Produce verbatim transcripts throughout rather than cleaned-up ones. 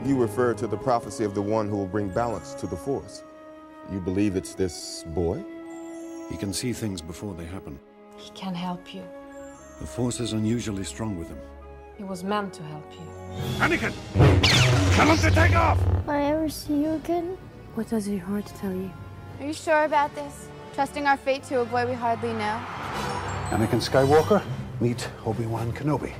You refer to the prophecy of the one who will bring balance to the Force. You believe it's this boy? He can see things before they happen. He can help you. The Force is unusually strong with him. He was meant to help you. Anakin! Tell him to take off! Will I ever see you again? What does your heart tell you? Are you sure about this? Trusting our fate to a boy we hardly know? Anakin Skywalker, meet Obi-Wan Kenobi.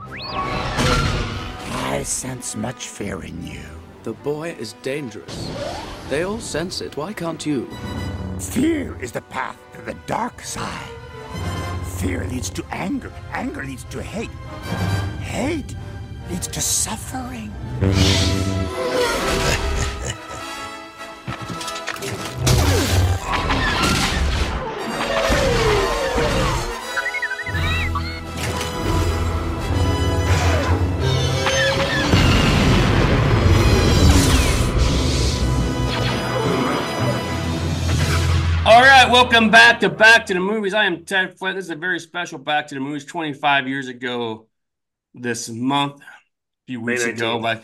I sense much fear in you. The boy is dangerous. They all sense it. Why can't you? Fear is the path to the dark side. Fear leads to anger. Anger leads to hate. Hate leads to suffering. All right, welcome back to Back to the Movies. I am Ted Flint. This is a very special Back to the Movies. twenty-five years ago this month, a few weeks ago, by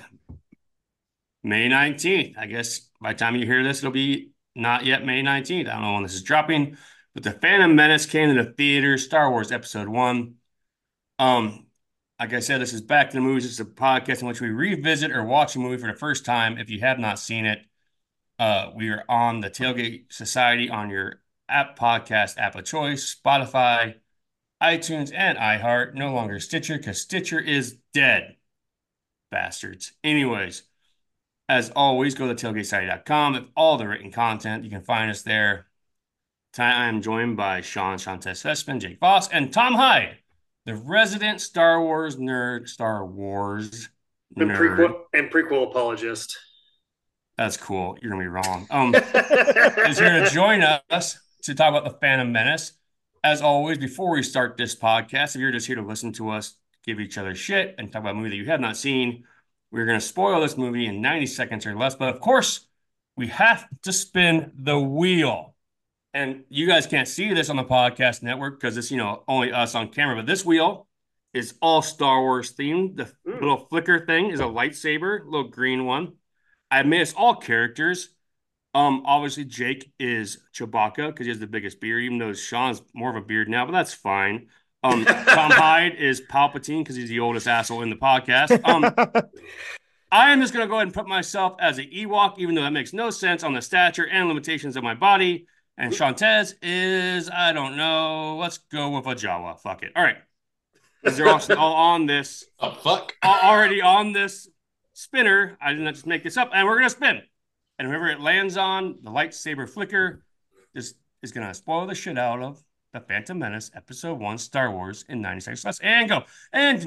May nineteenth. I guess by the time you hear this, it'll be not yet May nineteenth. I don't know when this is dropping, but The Phantom Menace came to the theater, Star Wars Episode one. Um, like I said, this is Back to the Movies. It's a podcast in which we revisit or watch a movie for the first time if you have not seen it. Uh, we are on the Tailgate Society on your app podcast app of choice, Spotify, iTunes, and iHeart. No longer Stitcher because Stitcher is dead. Bastards. Anyways, as always, go to tailgate society dot com. If all the written content, you can find us there. Tonight I am joined by Sean Shantes Hespin, Jake Voss, and Tom Hyde, the resident Star Wars nerd, Star Wars and nerd. Prequel, and prequel apologist. That's cool. You're going to be wrong. Um, is here to join us to talk about The Phantom Menace. As always, before we start this podcast, if you're just here to listen to us give each other shit and talk about a movie that you have not seen, we're going to spoil this movie in ninety seconds or less. But of course, we have to spin the wheel. And you guys can't see this on the podcast network because it's, you know, only us on camera. But this wheel is all Star Wars themed. The mm. little flicker thing is a lightsaber, little green one. I made us all characters. Um, obviously, Jake is Chewbacca because he has the biggest beard, even though Sean's more of a beard now, but that's fine. Um, Tom Hyde is Palpatine because he's the oldest asshole in the podcast. Um, I am just going to go ahead and put myself as an Ewok, even though that makes no sense on the stature and limitations of my body. And Shantez is, I don't know, let's go with a Jawa. Fuck it. All right. Because they're also all on this. Oh, fuck. Already on this spinner. I didn't just make this up, and we're gonna spin, and whoever it lands on, the lightsaber flicker is is gonna spoil the shit out of The Phantom Menace Episode One, Star Wars in ninety seconds less, and go and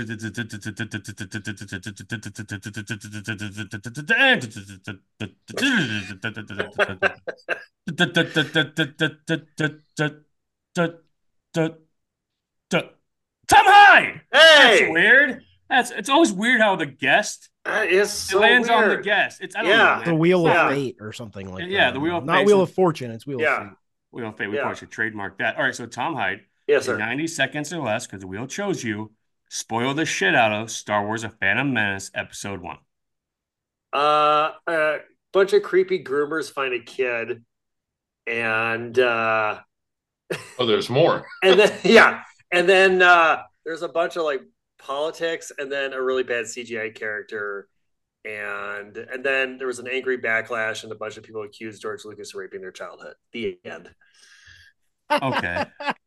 Tom Hyde. Hey, that's weird. That's it's always weird how the guest that is so it lands weird. on the guest. It's I don't yeah. know, the Wheel yeah. of Fate or something like yeah, that. Yeah, the Wheel of Not Fate. Wheel of Fortune, it's Wheel yeah. of Fate. Wheel of Fate. We yeah. probably should trademark that. All right, so Tom Hyde. Yes, sir. In ninety seconds or less, because the wheel chose you. Spoil the shit out of Star Wars: A Phantom Menace Episode One. Uh, a bunch of creepy groomers find a kid, and uh, oh, there's more. and then yeah, and then uh, there's a bunch of like politics, and then a really bad C G I character, and and then there was an angry backlash, and a bunch of people accused George Lucas of raping their childhood. The end. Okay.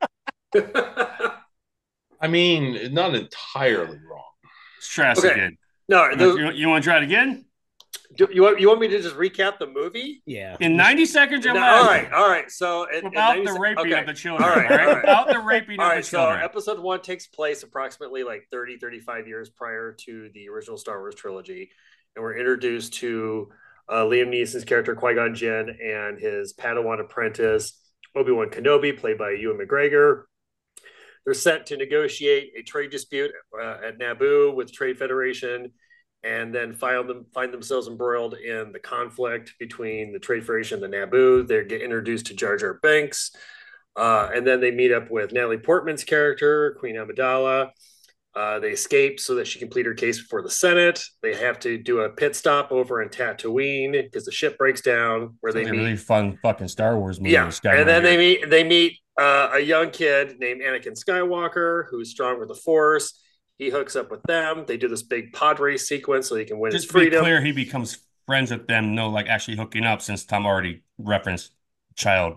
I mean, not entirely wrong. Let's try this Okay. again. No, the, You, you want to try it again? do, you want you want me to just recap the movie? Yeah. In ninety seconds or No, less. all right, all right. So in, in Without ninety the sec- raping okay. of the children. All right, all right? all right. Without the raping All of right, the so children. episode one takes place approximately like thirty, thirty-five years prior to the original Star Wars trilogy. And we're introduced to uh, Liam Neeson's character, Qui-Gon Jinn, and his Padawan apprentice, Obi-Wan Kenobi, played by Ewan McGregor. They're sent to negotiate a trade dispute uh, at Naboo with the Trade Federation, and then find, them, find themselves embroiled in the conflict between the Trade Federation and the Naboo. They get introduced to Jar Jar Binks, uh, and then they meet up with Natalie Portman's character, Queen Amidala, Uh, they escape so that she can plead her case before the Senate. They have to do a pit stop over in Tatooine because the ship breaks down. Where they like meet a really fun fucking Star Wars movie. Yeah, Skywalker. and then they meet they meet uh, a young kid named Anakin Skywalker who's strong with the Force. He hooks up with them. They do this big pod race sequence so he can win Just his to be freedom. clear, he becomes friends with them. No, like actually hooking up, since Tom already referenced child.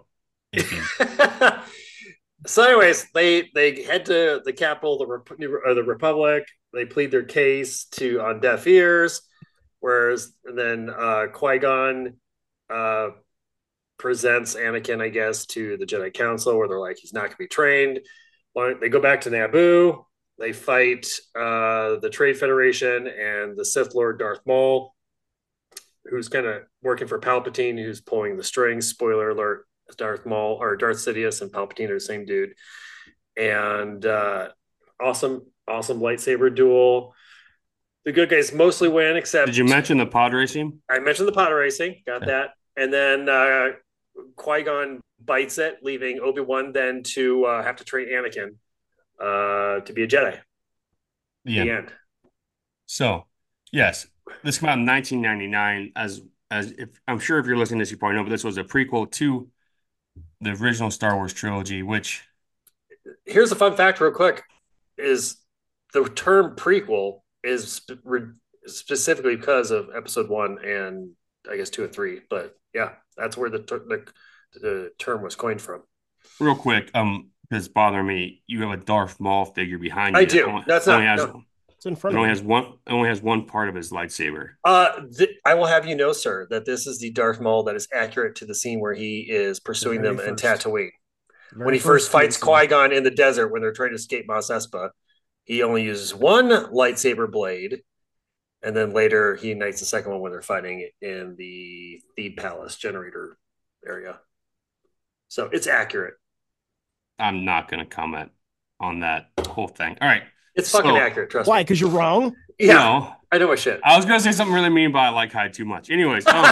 So, anyways, they they head to the capital, the Rep- or the Republic. They plead their case to on deaf ears, whereas and then uh, Qui-Gon uh, presents Anakin, I guess, to the Jedi Council, where they're like, he's not going to be trained. They go back to Naboo. They fight uh, the Trade Federation and the Sith Lord Darth Maul, who's kind of working for Palpatine, who's pulling the strings. Spoiler alert. Darth Maul or Darth Sidious and Palpatine are the same dude, and uh, awesome, awesome lightsaber duel. The good guys mostly win, except. Did you mention the pod racing? I mentioned the pod racing, got okay. that, and then uh, Qui-Gon bites it, leaving Obi-Wan then to uh, have to train Anakin uh, to be a Jedi. The, the end. end. So, yes, this came out in nineteen ninety-nine. As as if I'm sure if you're listening to this, you probably know, but this was a prequel to the original Star Wars trilogy, which here's a fun fact real quick is the term prequel is sp- re- specifically because of episode one and I guess two and three, but yeah, that's where the, ter- the, the term was coined from. Real quick, um, because it's bothering me, you have a Darth Maul figure behind you. I do. Only, that's not, has, no. It's in front it of only me. has one. It only has one part of his lightsaber. Uh, th- I will have you know, sir, that this is the Darth Maul that is accurate to the scene where he is pursuing The them very in first. Tatooine. Very When he first fights scene. Qui-Gon in the desert when they're trying to escape Mos Espa, he only uses one lightsaber blade, and then later he ignites the second one when they're fighting in the Theed Palace generator area. So it's accurate. I'm not going to comment on that whole thing. All right. It's fucking So- accurate, trust Why? me. Because you're wrong. Yeah, No, I know my shit. I was going to say something really mean, but I like Hyde too much. Anyways, um,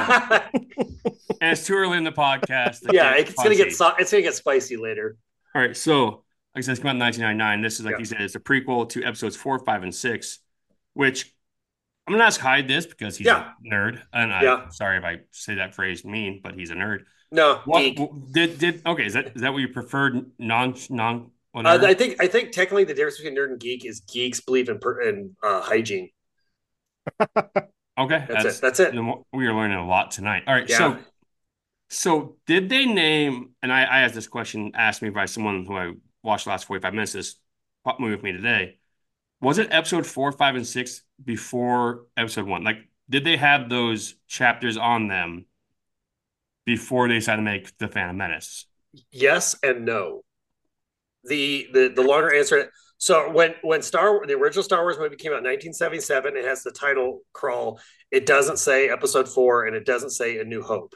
and it's too early in the podcast. to yeah, get it's gonna get punchy. so- it's gonna get spicy later. All right, so like I said, it's come out in nineteen ninety-nine. This is like Yeah. you said, it's a prequel to episodes four, five, and six, which I'm gonna ask Hyde this because he's Yeah. a nerd, and I'm Yeah. sorry if I say that phrase mean, but he's a nerd. No, What geek. did did okay? Is that is that what you preferred? Non non. Uh, whatever? I think I think technically the difference between nerd and geek is geeks believe in per- in uh, hygiene. okay, That's, it. That's it. then we are learning a lot tonight. All right, Yeah. so so did they name? And I, I asked this question asked me by someone who I watched the last forty-five minutes. This pop movie with me today. Was it episode four, five, and six before episode one? Like, did they have those chapters on them before they decided to make the Phantom Menace? Yes and no. The the the longer answer. So when when Star the original Star Wars movie came out in nineteen seventy-seven, it has the title crawl. It doesn't say Episode Four, and it doesn't say A New Hope.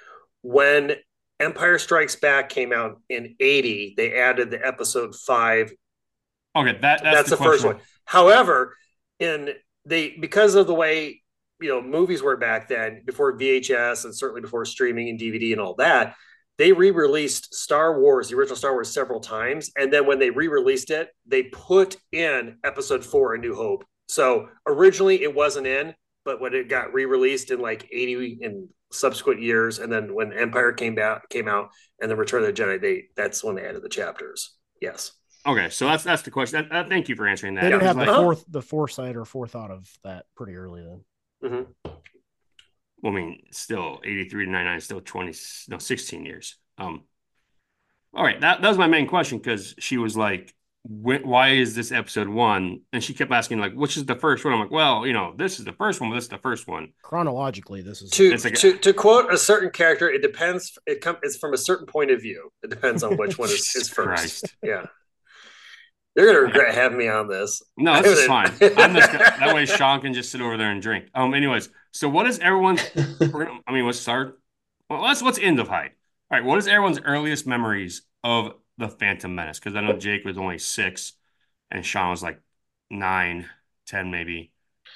When Empire Strikes Back came out in eighty, they added the Episode Five. Okay, that that's, That's the, the, first question. one. However, in they because of the way you know movies were back then, before V H S and certainly before streaming and D V D and all that, they re-released Star Wars, the original Star Wars, several times, and then when they re-released it, they put in Episode Four: A New Hope. So originally it wasn't in, but when it got re-released in like eighty in subsequent years, and then when Empire came out, came out, and then Return of the Jedi, they that's when they added the chapters. Yes. Okay, so that's that's the question. Uh, thank you for answering that. They didn't I was have like, the Uh-huh. forth, the foresight or forethought of that pretty early then. Mm-hmm. well, I mean, still eighty-three to ninety-nine is still twenty, no, sixteen years. Um, all right, that, that was my main question because she was like, wh- why is this episode one? And she kept asking, like, which is the first one? I'm like, well, you know, this is the first one, but this is the first one. Chronologically, this is To, It's like- to to quote a certain character, it depends. It comes. It's from a certain point of view. It depends on which one is, is Jesus first. Christ. Yeah, you're gonna regret having me on this. No, this is fine. I'm just gonna, that way Sean can just sit over there and drink. Um, anyways, so what is everyone's? we're gonna- I mean, let's start. Well, let's let's end of Hyde. All right, what is everyone's earliest memories of the Phantom Menace? Because I know Jake was only six, and Sean was like nine, ten, maybe.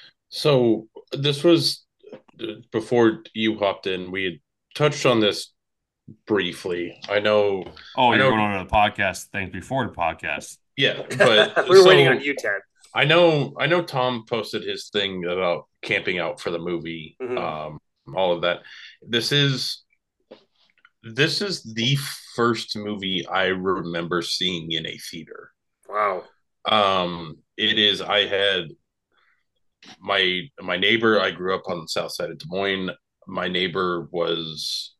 So this was before you hopped in. We had touched on this briefly. I know. Oh, I you're know- going on to the podcast things before the podcast. Yeah, but we were so waiting on you, Ted. I know I know Tom posted his thing about camping out for the movie, Mhm. um, all of that. This is this is the first movie I remember seeing in a theater. Wow. Um, it is I had my my neighbor, I grew up on the south side of Des Moines. My neighbor was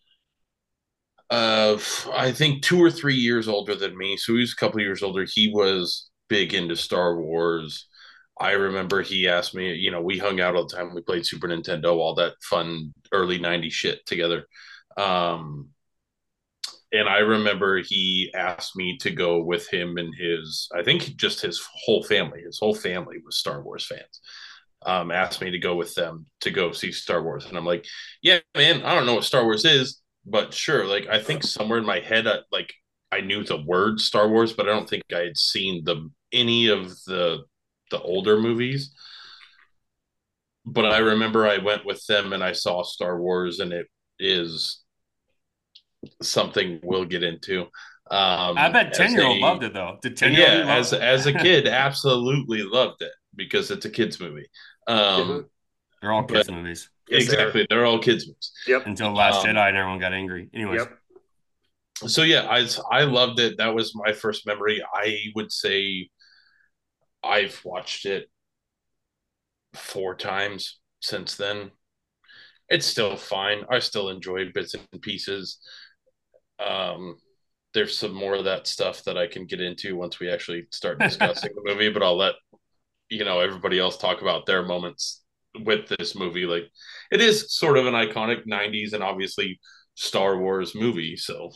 uh I think two or three years older than me. So he was a couple years older. He was big into Star Wars. I remember he asked me, you know, we hung out all the time. We played Super Nintendo, all that fun early nineties shit together. Um, and I remember he asked me to go with him and his, I think just his whole family. His whole family was Star Wars fans. Um, asked me to go with them to go see Star Wars. And I'm like, yeah, man, I don't know what Star Wars is, but sure. Like, I think somewhere in my head, I, like, I knew the word Star Wars, but I don't think I had seen the any of the the older movies. But I remember I went with them and I saw Star Wars, and it is something we'll get into. Um, I bet ten year old a, loved it though. Did ten year old yeah, love as it? as a kid, absolutely loved it because it's a kids movie. Um, Mhm. They're all kids but- movies Yes, they are. exactly, they're all kids movies. Yep. until Last Um, Jedi and everyone got angry. Anyways, Yep. So yeah, I I loved it. That was my first memory. I would say I've watched it four times since then. It's still fine. I still enjoy bits and pieces. Um, there's some more of that stuff that I can get into once we actually start discussing the movie, but I'll let you know everybody else talk about their moments with this movie. Like, it is sort of an iconic nineties and obviously Star Wars movie, so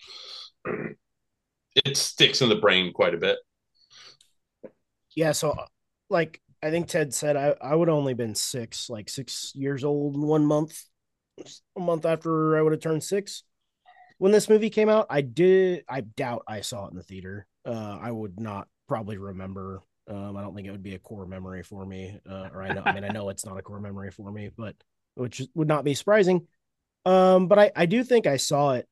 it sticks in the brain quite a bit. Yeah, so like I think Ted said, I, I would only been six, like six years old one month, a month after I would have turned six. When this movie came out, I did I doubt I saw it in the theater. Uh, I would not probably remember. Um, I don't think it would be a core memory for me. Uh, or I know I mean I know it's not a core memory for me, but which would not be surprising. Um, but I, I do think I saw it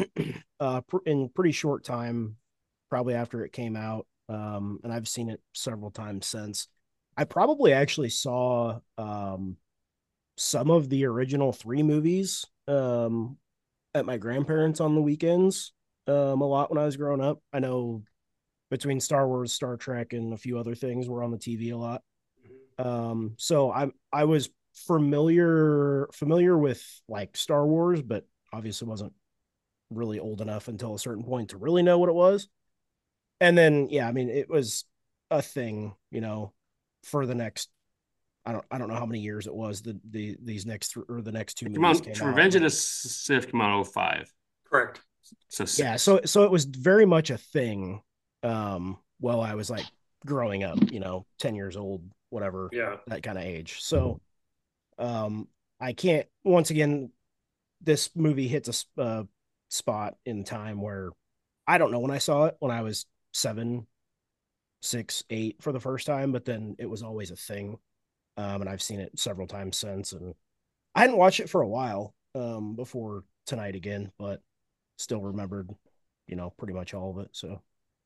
uh in pretty short time, probably after it came out. Um, and I've seen it several times since. I probably actually saw um some of the original three movies um at my grandparents' on the weekends um a lot when I was growing up. I know between Star Wars, Star Trek, and a few other things were on the T V a lot. Um, so I I was familiar familiar with like Star Wars, but obviously wasn't really old enough until a certain point to really know what it was. And then yeah, I mean it was a thing, you know, for the next I don't I don't know how many years it was the the these next th- or the next two come movies on, came out. Revenge of the Sith came out in oh five. Correct. So six. Yeah, so so it was very much a thing um while I was like growing up, you know, ten years old, whatever, Yeah. that kind of age. So um I can't once again this movie hits a s- uh, spot in time where I don't know when I saw it when I was seven, six, eight for the first time, but then it was always a thing. Um and I've seen it several times since, and I hadn't watched it for a while um before tonight again, but still remembered, you know, pretty much all of it. So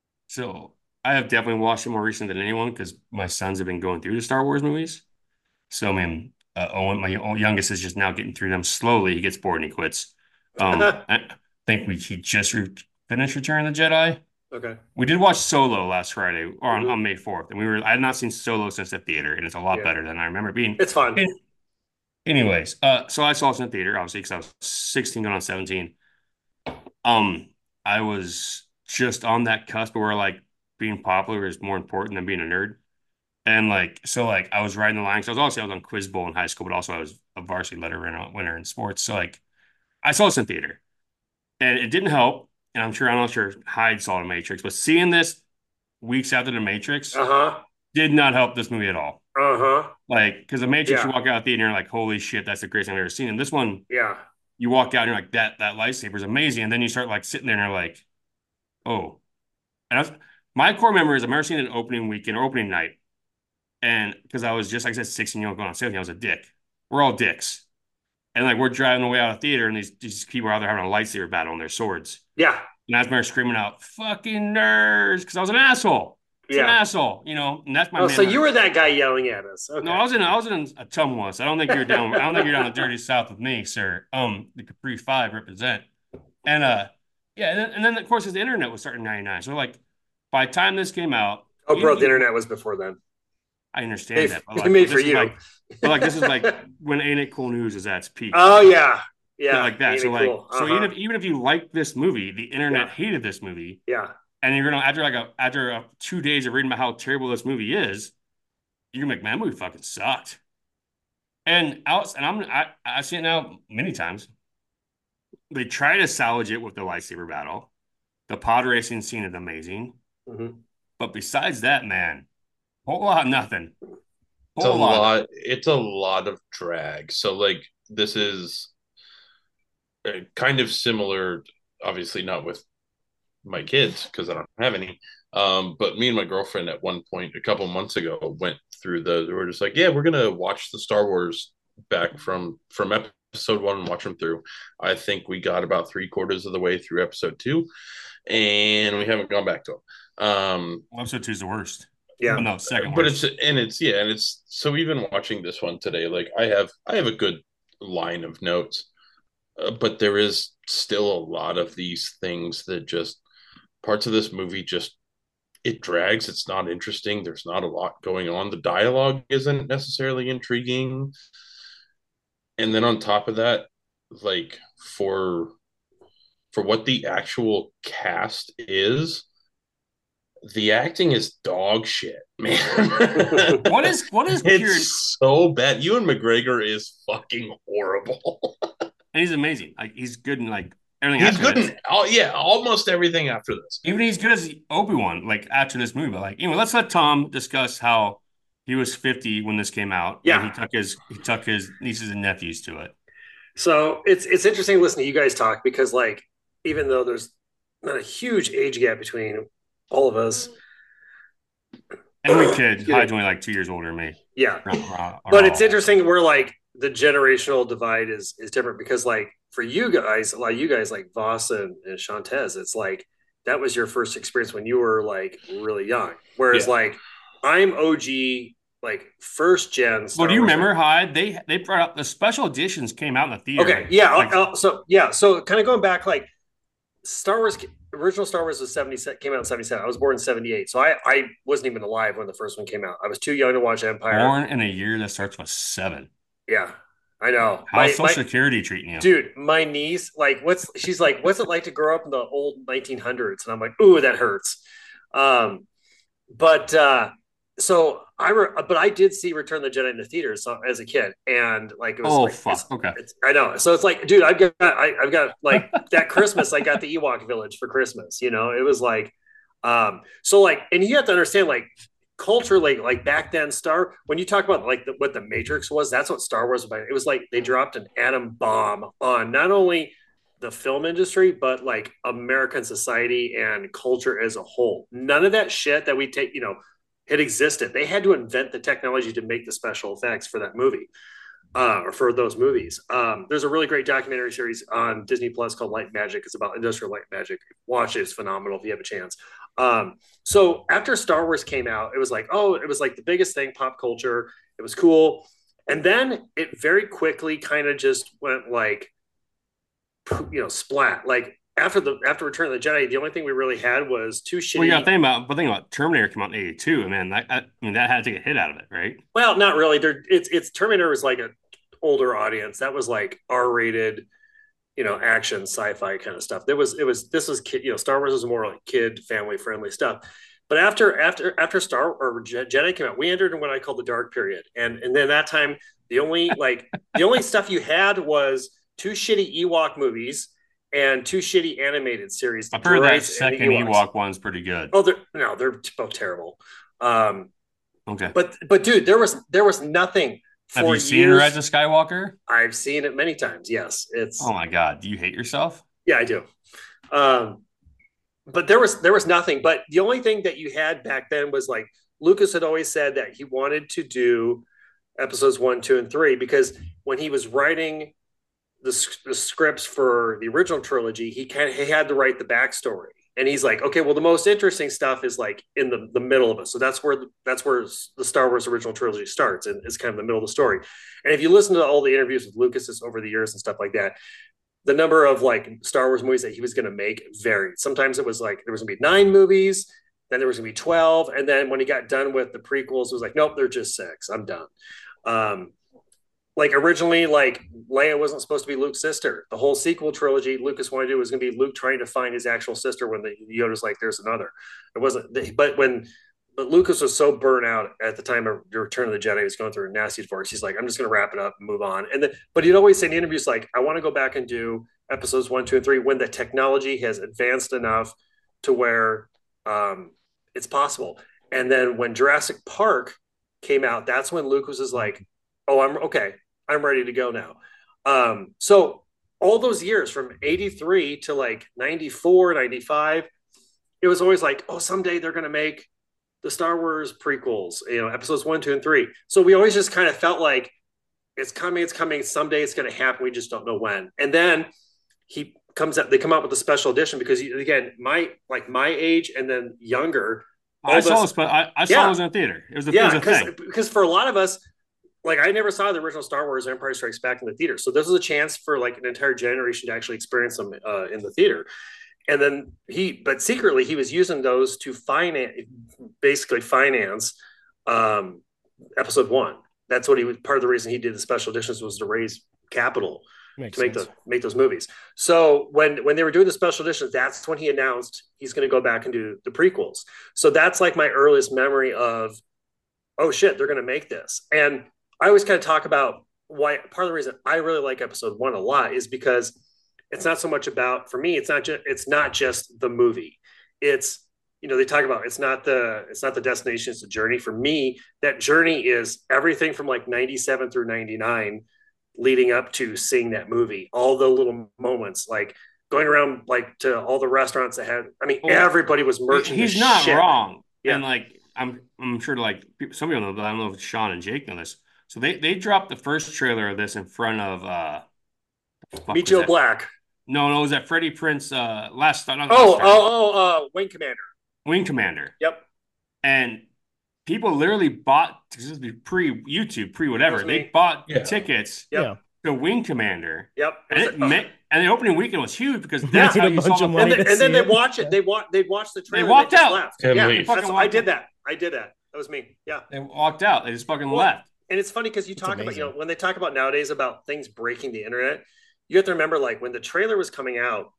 So I have definitely watched it more recently than anyone because my sons have been going through the Star Wars movies. So I mean, uh, Owen, my youngest, is just now getting through them slowly. He gets bored and he quits. Um, I think we he just re- finished Return of the Jedi. Okay. We did watch Solo last Friday or on, Mhm. on May fourth, and we were I had not seen Solo since the theater, and it's a lot Yeah. better than I remember it being. It's fun. And- anyways, uh, so I saw it in the theater, obviously, because I was sixteen going on seventeen. Um, I was just on that cusp where like being popular is more important than being a nerd. And like, so like I was riding the line. So I was also I was on Quiz Bowl in high school, but also I was a varsity letter winner, winner in sports. So like I saw this in theater and it didn't help. And I'm sure, I'm not sure Hyde saw The Matrix, but seeing this weeks after The Matrix Uh-huh. did not help this movie at all. Uh-huh. Like, because The Matrix, Yeah. you walk out of the theater and you're like, holy shit, that's the greatest thing I've ever seen. And this one, Yeah. you walk out and you're like, that that lightsaber is amazing. And then you start like sitting there and you're like, oh. And I was, my core memory is I've never seen an opening weekend or opening night. And because I was just, like I said, sixteen year old going on seventeen, I was a dick. We're all dicks. And like we're driving away out of theater and these, these people are out there having a lightsaber battle on their swords. Yeah. And I was screaming out, fucking nerds, because I was an asshole. It's Yeah. an asshole, you know, and that's my. Oh, man so you were that guy yelling at us? Okay. No, I was in I was in a Tumwas. I don't think you're down. I don't think you're down the dirty south with me, sir. Um, the Capri Five represent, and uh, yeah, and then, and then of course the internet was starting in ninety-nine. So like, by the time this came out, Oh, you- bro, the internet was before then. I understand Made- that. But like, made this for is you. Like, but like this is like when Ain't It Cool News is at its peak. Oh yeah, yeah, Shit like that. Ain't So it like, cool? so Uh-huh. even if even if you like this movie, the internet Yeah. hated this movie. Yeah. And you're gonna after like a after a, two days of reading about how terrible this movie is, you're gonna be like, man, that movie fucking sucked. And out and I'm I I see it now many times. They try to salvage it with the lightsaber battle. The pod racing scene is amazing. Mhm. But besides that, man, whole lot of nothing. It's a Whole lot. lot. It's a lot of drag. So like this is uh, kind of similar. Obviously, not with my kids because I don't have any. Um, but me and my girlfriend at one point a couple months ago went through the. We were just like, yeah, we're gonna watch the Star Wars back from from episode one and watch them through. I think we got about three quarters of the way through episode two, and we haven't gone back to them. Um, Well, episode two is the worst. Yeah. Well, no, second but worst. it's and it's yeah, and it's so even watching this one today, like I have I have a good line of notes, uh, but there is still a lot of these things that just parts of this movie just it drags. It's not interesting. There's not a lot going on. The dialogue isn't necessarily intriguing, and then on top of that, like for for what the actual cast is. The acting is dog shit, man. What is what is it's pure? so bad. Ewan McGregor is fucking horrible. And he's amazing. Like he's good in like everything. He's after good this. in oh yeah, almost everything after this. Even he's good as Obi-Wan. Like after this movie, but like anyway, let's let Tom discuss how he was fifty when this came out. Yeah. and he took his he took his nieces and nephews to it. So it's it's interesting to listen to you guys talk because like even though there's not a huge age gap between all of us, Every kid, Yeah. Hyde's only like two years older than me. yeah. Or- or- or But it's all. interesting where like the generational divide is is different because like for you guys, a lot of you guys like Voss and, and Shantez, it's like that was your first experience when you were like really young. Whereas Yeah. like I'm O G like first gen. Star Well, do you Wars remember Hyde? They they brought up the special editions came out in the theater. Okay, yeah. Like, I'll, I'll, so yeah, so kind of going back, like Star Wars, original Star Wars was seventy came out in seventy-seven. I was born in seventy-eight, so I I wasn't even alive when the first one came out. I was too young to watch Empire. born in a year that starts with seven. Yeah, I know. How's My- Social my- Security treating you? Dude, my niece, like, what's she's like, what's it like to grow up in the old nineteen hundreds? And I'm like, ooh, that hurts. Um, but uh, so I, re- but I did see Return of the Jedi in the theaters so, as a kid, and like, it was Oh like, fuck! it's- Okay. it's- I know. So it's like, dude, I've got, I, I've got like that Christmas, I got the Ewok Village for Christmas. You know, it was like, um, so like, and you have to understand, like, culturally, like back then, Star. When you talk about like the, what the Matrix was, that's what Star Wars was about. It was like they dropped an atom bomb on not only the film industry, but like American society and culture as a whole. None of that shit that we take, you know, it existed. They had to invent the technology to make the special effects for that movie, uh, or for those movies. Um, there's a really great documentary series on Disney Plus called Light Magic. It's about industrial light magic. Watch it; it's phenomenal if you have a chance. Um, so after Star Wars came out, it was like, oh, it was like the biggest thing, pop culture. It was cool, and then it very quickly kind of just went like, you know, splat. Like after the after Return of the Jedi, the only thing we really had was two shitty. Well, you got to think about, but think about Terminator came out in eighty-two, and man, that, I mean, that had to take a hit out of it, right? Well, not really. There, it's it's Terminator was like an older audience. That was like R-rated, you know, action, sci-fi kind of stuff. There was it was this was kid, you know, Star Wars was more like kid, family friendly stuff. But after after after Star or Jedi came out, we entered in what I call the dark period, and and then that time the only like the only stuff you had was two shitty Ewok movies and two shitty animated series. I've heard that Droids and the second Ewoks. Ewok one's pretty good. Oh, they're no, they're both terrible. Um, Okay. but but dude, there was there was nothing. Have for you seen years. Rise of Skywalker? I've seen it many times. Yes, it's Oh my god, do you hate yourself? yeah, I do. Um, but there was there was nothing. But the only thing that you had back then was like Lucas had always said that he wanted to do episodes one, two, and three because when he was writing the, the scripts for the original trilogy, he kind of he had to write the backstory. And he's like, okay, well, the most interesting stuff is like in the, the middle of it. So that's where that's where the Star Wars original trilogy starts, and it's kind of the middle of the story. And if you listen to all the interviews with Lucas over the years and stuff like that, the number of like Star Wars movies that he was going to make varied. Sometimes it was like there was going to be nine movies, then there was going to be twelve, and then when he got done with the prequels, it was like, nope, they're just six. I'm done. Um, Like originally, like Leia wasn't supposed to be Luke's sister. The whole sequel trilogy Lucas wanted to do was going to be Luke trying to find his actual sister when the Yoda's like, there's another. It wasn't, but when but Lucas was so burnt out at the time of the Return of the Jedi, he was going through a nasty divorce. He's like, I'm just going to wrap it up and move on. And then, but he'd always say in interviews, like, I want to go back and do episodes one, two, and three when the technology has advanced enough to where um, it's possible. And then when Jurassic Park came out, that's when Lucas was like, oh, I'm okay. I'm ready to go now. Um, so all those years from eighty-three to like ninety-four, ninety-five, it was always like, oh, someday they're going to make the Star Wars prequels, you know, episodes one, two, and three. So we always just kind of felt like it's coming, it's coming. Someday it's going to happen. We just don't know when. And then he comes out, they come out with a special edition because again, my, like my age and then younger. I saw this, but I, I saw yeah. it was in a theater. It was a, yeah, it was a thing. Because for a lot of us, like I never saw the original Star Wars Empire Strikes Back in the theater. So this was a chance for like an entire generation to actually experience them uh, in the theater. And then he, but secretly he was using those to finance, basically finance um, episode one. That's what he was, part of the reason he did the special editions was to raise capital Makes to make sense. the, make those movies. So when, when they were doing the special editions, that's when he announced he's going to go back and do the prequels. So that's like my earliest memory of, oh shit, they're going to make this. And I always kind of talk about why part of the reason I really like episode one a lot is because it's not so much about, for me, it's not just, it's not just the movie. It's, you know, they talk about, it's not the, it's not the destination, it's the journey. For me, that journey is everything from like ninety-seven through ninety-nine leading up to seeing that movie, all the little moments, like going around like to all the restaurants that had, I mean, well, everybody was merching. He's not shit. wrong. Yeah. And like, I'm, I'm sure like some people know, but I don't know if Sean and Jake know this. So they, they dropped the first trailer of this in front of uh, Meet Joe Black. No, no, it was that Freddie Prinze uh, last. Not oh, last oh, oh, uh, Wing Commander. Wing Commander. Yep. And people literally bought, this is pre YouTube, pre whatever. They bought yeah. tickets yep. to Wing Commander. Yep. And, it, like, oh. and the opening weekend was huge because that's how you saw the and, then, and then they watch it. They watch. They watch the trailer. They walked they just out. Left. Can't yeah, believe. that's, I did that. I did that. That was me. Yeah. They walked out. They just fucking well, left. And it's funny because you talk about, you know, when they talk about nowadays about things breaking the internet, you have to remember, like, when the trailer was coming out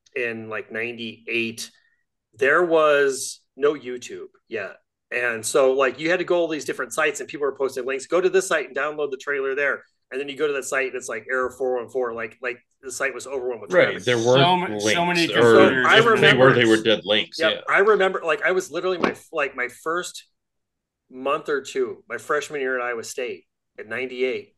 in like ninety-eight, there was no YouTube yet. And so, like, you had to go all these different sites and people were posting links. Go to this site and download the trailer there. And then you go to that site and it's like error four one four. Like, like the site was overwhelmed with right. trailers. There were so, links, so many or so I remember, they were they were dead links. Yep, yeah, I remember. Like, I was literally my like my first month or two, my freshman year at Iowa State in ninety-eight,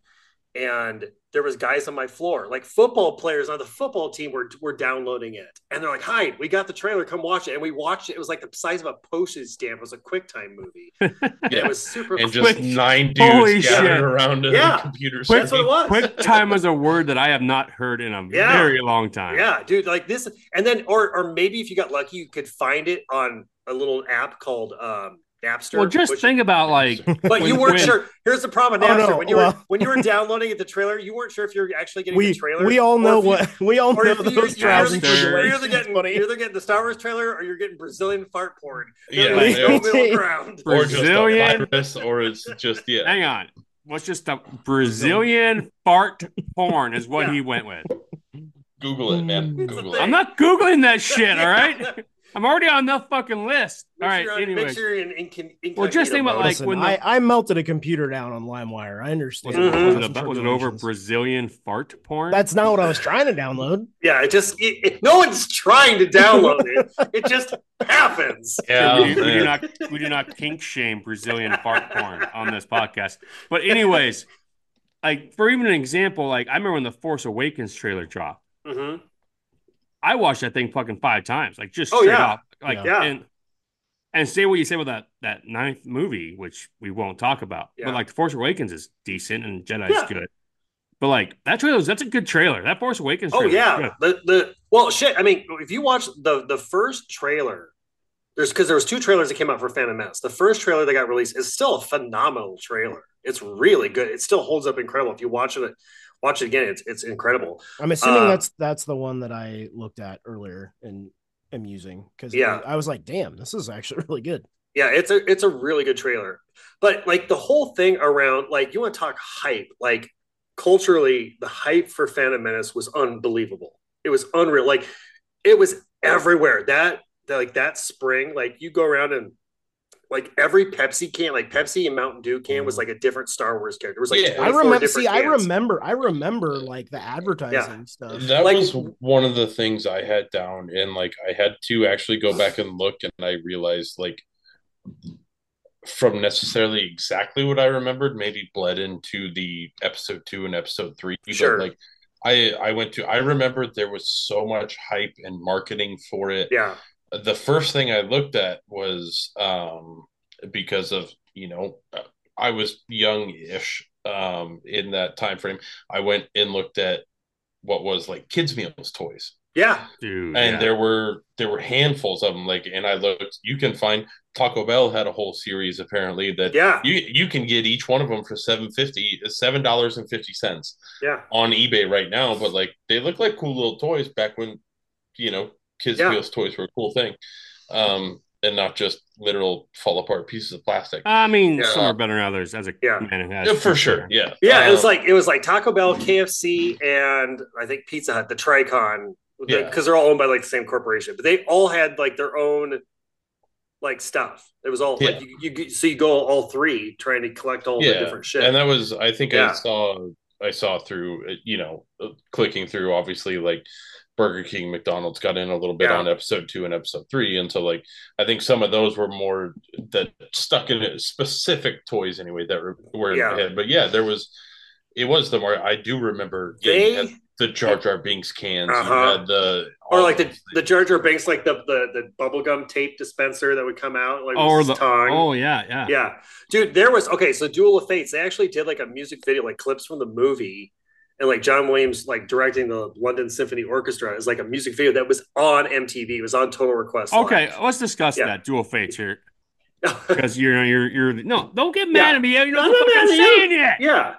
and there was guys on my floor, like football players on the football team were, were downloading it. And they're like, hi, we got the trailer, come watch it. And we watched it. It was like the size of a postage stamp. It was a QuickTime movie. yeah. It was super and cool. just nine dudes Holy gathered shit. around a yeah. computer. Quick, that's what it was. QuickTime is a word that I have not heard in a yeah. very long time. Yeah, dude, like this. And then, or or maybe if you got lucky, you could find it on a little app called um, Napster. Well, just which, think about like, but you when, weren't when, sure. Here's the problem with Oh, Napster. no, when you well. were when you were downloading the trailer, you weren't sure if you're actually getting We the trailer. we all or know if you- what we all or know if you- those you're trials and either- you're tribulations. either getting buddy. you're either getting the Star Wars trailer or you're getting Brazilian fart porn. Yeah, There's no yeah. middle ground. or just a Brazilian- virus, or it's just yeah. hang on. What's just a Brazilian fart porn is what Yeah. he went with. Google it, man. It's a Google thing. it. I'm not Googling that shit, all right? I'm already on the fucking list. Make All right, sure you're- anyways. Make sure you're in, in, in Well, just think about, mode. like, Listen, when the- I, I melted a computer down on LimeWire. I understand. Was, it, Mhm. was, Some it, about- was it over tribulations. Brazilian fart porn? That's not what I was trying to download. Yeah, it just it, it- no one's trying to download it. It just happens. Yeah, we, do, we do man. not we do not kink shame Brazilian fart porn on this podcast. But anyways, like for even an example, like I remember when the Force Awakens trailer dropped. Mm-hmm. I watched that thing fucking five times, like just Oh, straight yeah. off. Like Yeah. and and say what you say about that that ninth movie, which we won't talk about. Yeah. But like the Force Awakens is decent and Jedi's Yeah. good. But like that trailer, that's a good trailer. That Force Awakens Oh trailer is yeah, good. the the Well, shit. I mean, if you watch the the first trailer, there's because there was two trailers that came out for Phantom Menace. The first trailer that got released is still a phenomenal trailer. It's really good. It still holds up incredible. If you watch it, watch it again. It's it's incredible. I'm assuming uh, that's that's the one that I looked at earlier and am using because yeah. I, I was like, damn, this is actually really good. Yeah, it's a it's a really good trailer. But like the whole thing around, like you want to talk hype, like culturally, the hype for Phantom Menace was unbelievable. It was unreal. Like it was everywhere. That, that like that spring, like you go around and like every Pepsi can, like Pepsi and Mountain Dew can was like a different Star Wars character. It was like Yeah. I remember. different See, I cans. remember. I remember like the advertising Yeah. stuff. That Like- was one of the things I had down, and like I had to actually go back and look, and I realized like from necessarily exactly what I remembered, maybe bled into the episode two and episode three. Sure. But like I I went to I remember there was so much hype and marketing for it. Yeah. The first thing I looked at was um because of, you know, I was young-ish um in that time frame. I went and looked at what was like kids meals toys. Yeah. Dude, And yeah. there were there were handfuls of them. Like, and I looked. You can find Taco Bell had a whole series apparently that Yeah. you you can get each one of them for seven fifty, seven dollars and fifty cents Yeah. on eBay right now. But like they look like cool little toys back when, you know, kids Yeah. meals toys were a cool thing, um, and not just literal fall apart pieces of plastic. I mean, Yeah. some are better than others. As a Yeah. man who has Yeah, for sure. Yeah, Yeah, it was Um, like it was like Taco Bell, K F C, and I think Pizza Hut, the Tricon, Yeah. because they're all owned by like the same corporation, but they all had like their own like stuff. It was all like Yeah. you, you so you go all three trying to collect all the different shit. And that was, I think Yeah. I saw, I saw through, you know, clicking through, obviously, like Burger King, McDonald's got in a little bit Yeah. on episode two and episode three. And so, like, I think some of those were more that stuck in it, specific toys anyway that were, were in Yeah. my head. But yeah, there was, it was the more, I do remember yeah, They- you had the Jar Jar Binks cans, Uh-huh. you had the, or all like the those the Jar Jar Binks, like the the the bubblegum tape dispenser that would come out like or with the his tongue. oh yeah, yeah, Yeah, dude, there was okay. So Duel of Fates, they actually did like a music video, like clips from the movie, and like John Williams like directing the London Symphony Orchestra is like a music video that was on M T V. It was on Total Request Live. Okay, let's discuss Yeah. that Dual Fates here because you're you're you're no, don't get mad Yeah. at me. You know No, what no, I'm no, saying yet. Yeah,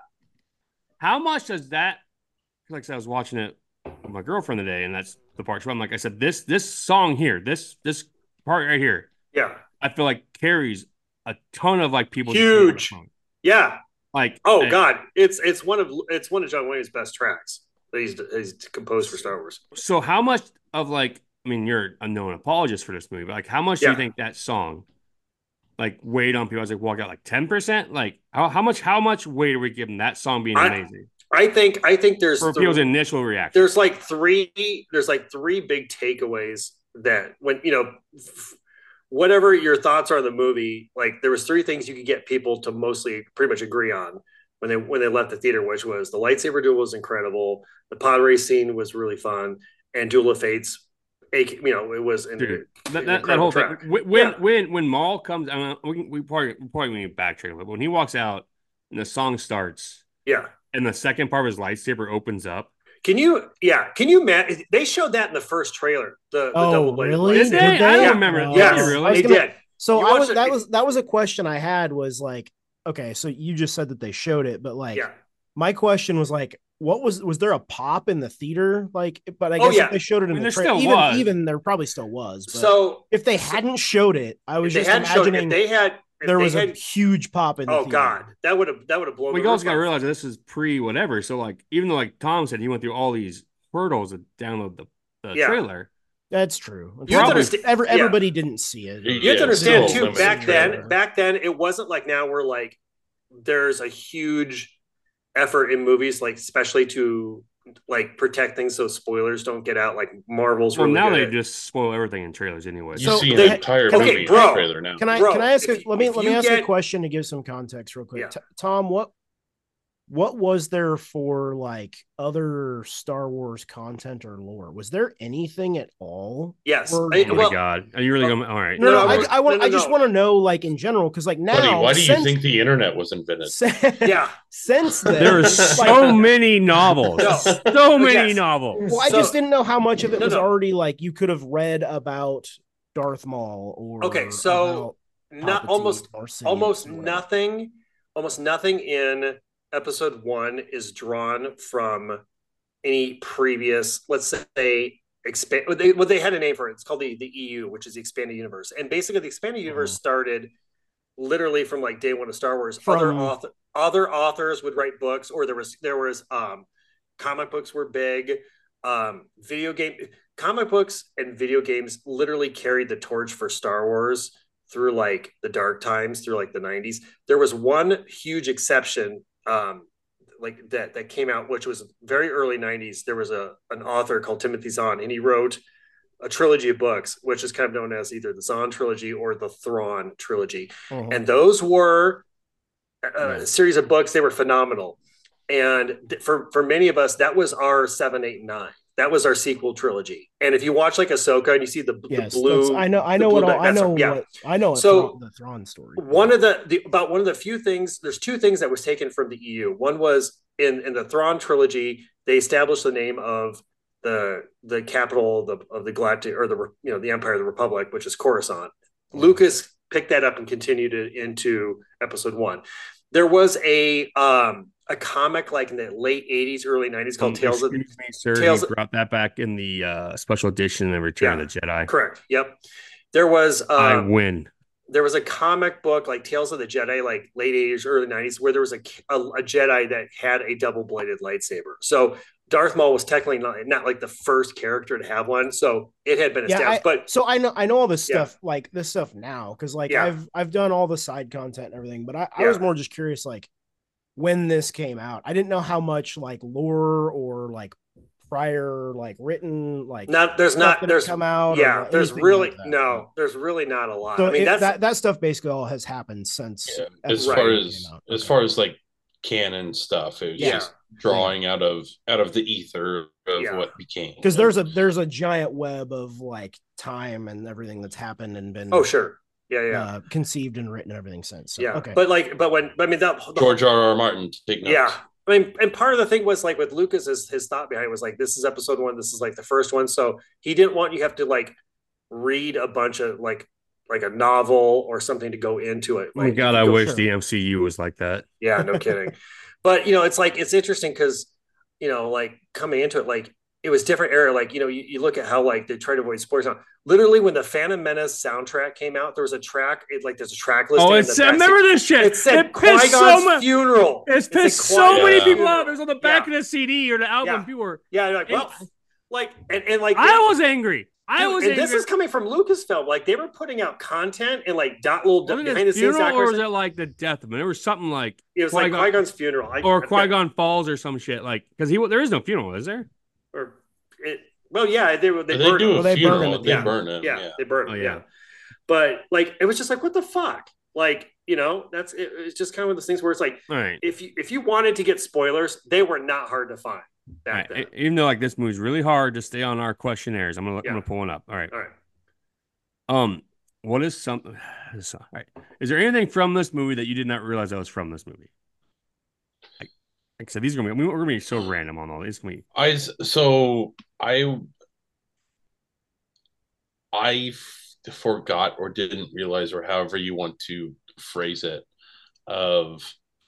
How much does that? Like I said, I was watching it with my girlfriend today, and that's the part. So I'm like, I said, this this song here, this this part right here, yeah, I feel like carries a ton of like people. Huge. yeah. Like Oh and- god, it's it's one of it's one of John Williams' best tracks that he's he's composed for Star Wars. So how much of like, I mean, you're a known apologist for this movie, but like, how much do Yeah. you think that song, like, weighed on people as they walk out? Like ten percent? Like, how how much how much weight are we giving that song being I- amazing I think I think there's for the- people's initial reaction? there's like three there's like three big takeaways that when you know f- whatever your thoughts are on the movie, like there was three things you could get people to mostly pretty much agree on when they when they left the theater, which was the lightsaber duel was incredible, the pod race scene was really fun, and Duel of Fates, you know, it was an, Dude, an that, that, that incredible whole thing. track. When when Yeah. when, when Maul comes, I mean, we we probably we probably need to backtrack a little. But when he walks out and the song starts, Yeah. and the second part of his lightsaber opens up. Can you, yeah, can you, Matt? They showed that in the first trailer. The, the Oh, double-bladed really? lightsaber. Did they? Did I they? don't Yeah. remember. Oh. Did Yes, they I really? was they gonna- did. So You I watched was it- that was that was a question I had was like, okay, so you just said that they showed it, but like Yeah. my question was like, what was was there a pop in the theater? Like, but I Oh, guess yeah. if they showed it in I mean, the there trailer, still even was. even there probably still was. But So if they hadn't showed it, I was if they just had showed, imagining if they had, if there they was had, a huge pop in the oh theater. god, that would have that would have blown. We the also roof got to off. realize that this is pre whatever. So like, even though like Tom said, he went through all these hurdles to download the, the Yeah. trailer. That's true. You have to Probably- understand. Every, yeah. everybody didn't see it. You You have to Yeah, understand still too. limited Back trailer. then, back then, it wasn't like now. Where like there's a huge effort in movies, like especially to like protect things so spoilers don't get out. Like Marvel's Well, really now good they at- just spoil everything in trailers anyway. You So see an they- entire okay, movie in bro. the trailer now. Can I Bro, can I ask if a, you- let me if let me you ask a get- question to give some context real quick. Yeah. T- Tom, what what was there for like other Star Wars content or lore? Was there anything at all? Yes. For, Oh my well, god, are you really going? All right. no, no, No, I, no, I want. no, no, I just no. want to know, like in general, because like now, Buddy, why do you since, think the internet was invented? Yeah. Since then, There are like- so many novels. No. So many Yes. novels. Well, I So- just didn't know how much of it No, was no. already like you could have read about Darth Maul or Okay, so about not Palpatine almost or Sidious almost or whatever. nothing almost nothing in episode one is drawn from any previous, let's say, expand well they, well, they had a name for it. It's called the, the E U, which is the expanded universe. And basically the expanded universe Mhm. started literally from like day one of Star Wars. From- other author, other authors would write books, or there was there was um comic books were big. Um video game comic books and video games literally carried the torch for Star Wars through like the dark times, through like the nineties. There was one huge exception um like that that came out, which was very early nineties. There was a an author called Timothy Zahn, and he wrote a trilogy of books, which is kind of known as either the Zahn trilogy or the Thrawn trilogy. Mhm. And those were a Yeah. series of books. They were phenomenal. And th- for, for many of us, that was our seven, eight, nine. That was our sequel trilogy. And if you watch like Ahsoka and you see the, Yes, the blue, that's- I know. I the know blue what. All, back- I that's- know. yeah. What, I know. So- Thrawn, the Thrawn story. One of the, the about one of the few things, there's two things that was taken from the E U. One was in in the Thrawn trilogy, they established the name of the the capital of the of the galactic, or the you know the Empire of the Republic, which is Coruscant. Lucas picked that up and continued it into episode one. There was a um a comic like in the late eighties, early nineties called Um, Tales of excuse me, sir. Tales you of- brought that back in the uh, special edition of Return Yeah, of the Jedi. Correct. Yep. There was I um, win. there was a comic book like Tales of the Jedi, like late eighties, early nineties, where there was a, a, a Jedi that had a double bladed lightsaber. So Darth Maul was technically not, not like the first character to have one. So it had been Yeah, established. I- but so I know. I know all this Yeah. stuff, like this stuff now, because like Yeah. I've I've done all the side content and everything. But I, I Yeah. was more just curious, like when this came out. I didn't know how much like lore or like prior like written like not there's stuff not that had there's come out. or, yeah, like, there's anything really like that. no, there's really not a lot. So I mean it- that's that that stuff basically all has happened since. Yeah. As episode far one as came out. as Okay. far as like canon stuff, it was Yeah. just drawing out of out of the ether of Yeah. what became. because there's a there's a giant web of like time and everything that's happened and been oh sure. Yeah, yeah. uh, conceived and written and everything since. So, yeah. okay. But like but when I mean that the, George R. R. Martin, take notes. yeah. I mean, and part of the thing was like with Lucas, his, his thought behind it was like, this is episode one, this is like the first one. So he didn't want you have to like read a bunch of like like a novel or something to go into it. Oh my Like, god, you I go- wish sure. the M C U was like that. Yeah, no kidding. But you know, it's like it's interesting because you know, like coming into it, like it was different era. Like, you know, you, you look at how like they try to avoid spoilers. Now, literally, when the Phantom Menace soundtrack came out, there was a track. It, like there's a track listing. Oh, in it's the I back. remember this shit. It said It pissed so Qui-Gon's much. funeral. It's It said pissed so Qui-Gon's many Yeah. people funeral. off. It was on the back Yeah. of the C D or the album. Yeah. People were. Yeah, like well, like and, and like I was angry. I Dude, was and angry. this is coming from Lucasfilm. Like they were putting out content and like dot little Was it behind the his scenes. funeral or was documentaries. it like the death of him? There was something like It was like Qui-Gon- Qui Gon's funeral, I, or I- Qui Gon Falls or some shit. Like because he there is no funeral, is there? Or it, well, yeah, they were they, They, burned do him. a Well, they burn funeral. him. They Yeah. burn him. Yeah, Yeah. they burned Oh, him. yeah. Yeah, but like it was just like what the fuck, like you know that's it, it's just kind of one of those things where it's like All right. if you if you wanted to get spoilers, they were not hard to find All back right. then. Even though like this movie's really hard to stay on our questionnaires, I'm gonna Yeah. I'm gonna pull one up. All right. All right. Um, what is something? All right. Is there anything from this movie that you did not realize that was from this movie? Like, like I said, these are gonna be we're gonna be so random on all these. Gonna be, I s- so I I f- forgot or didn't realize, or however you want to phrase it, of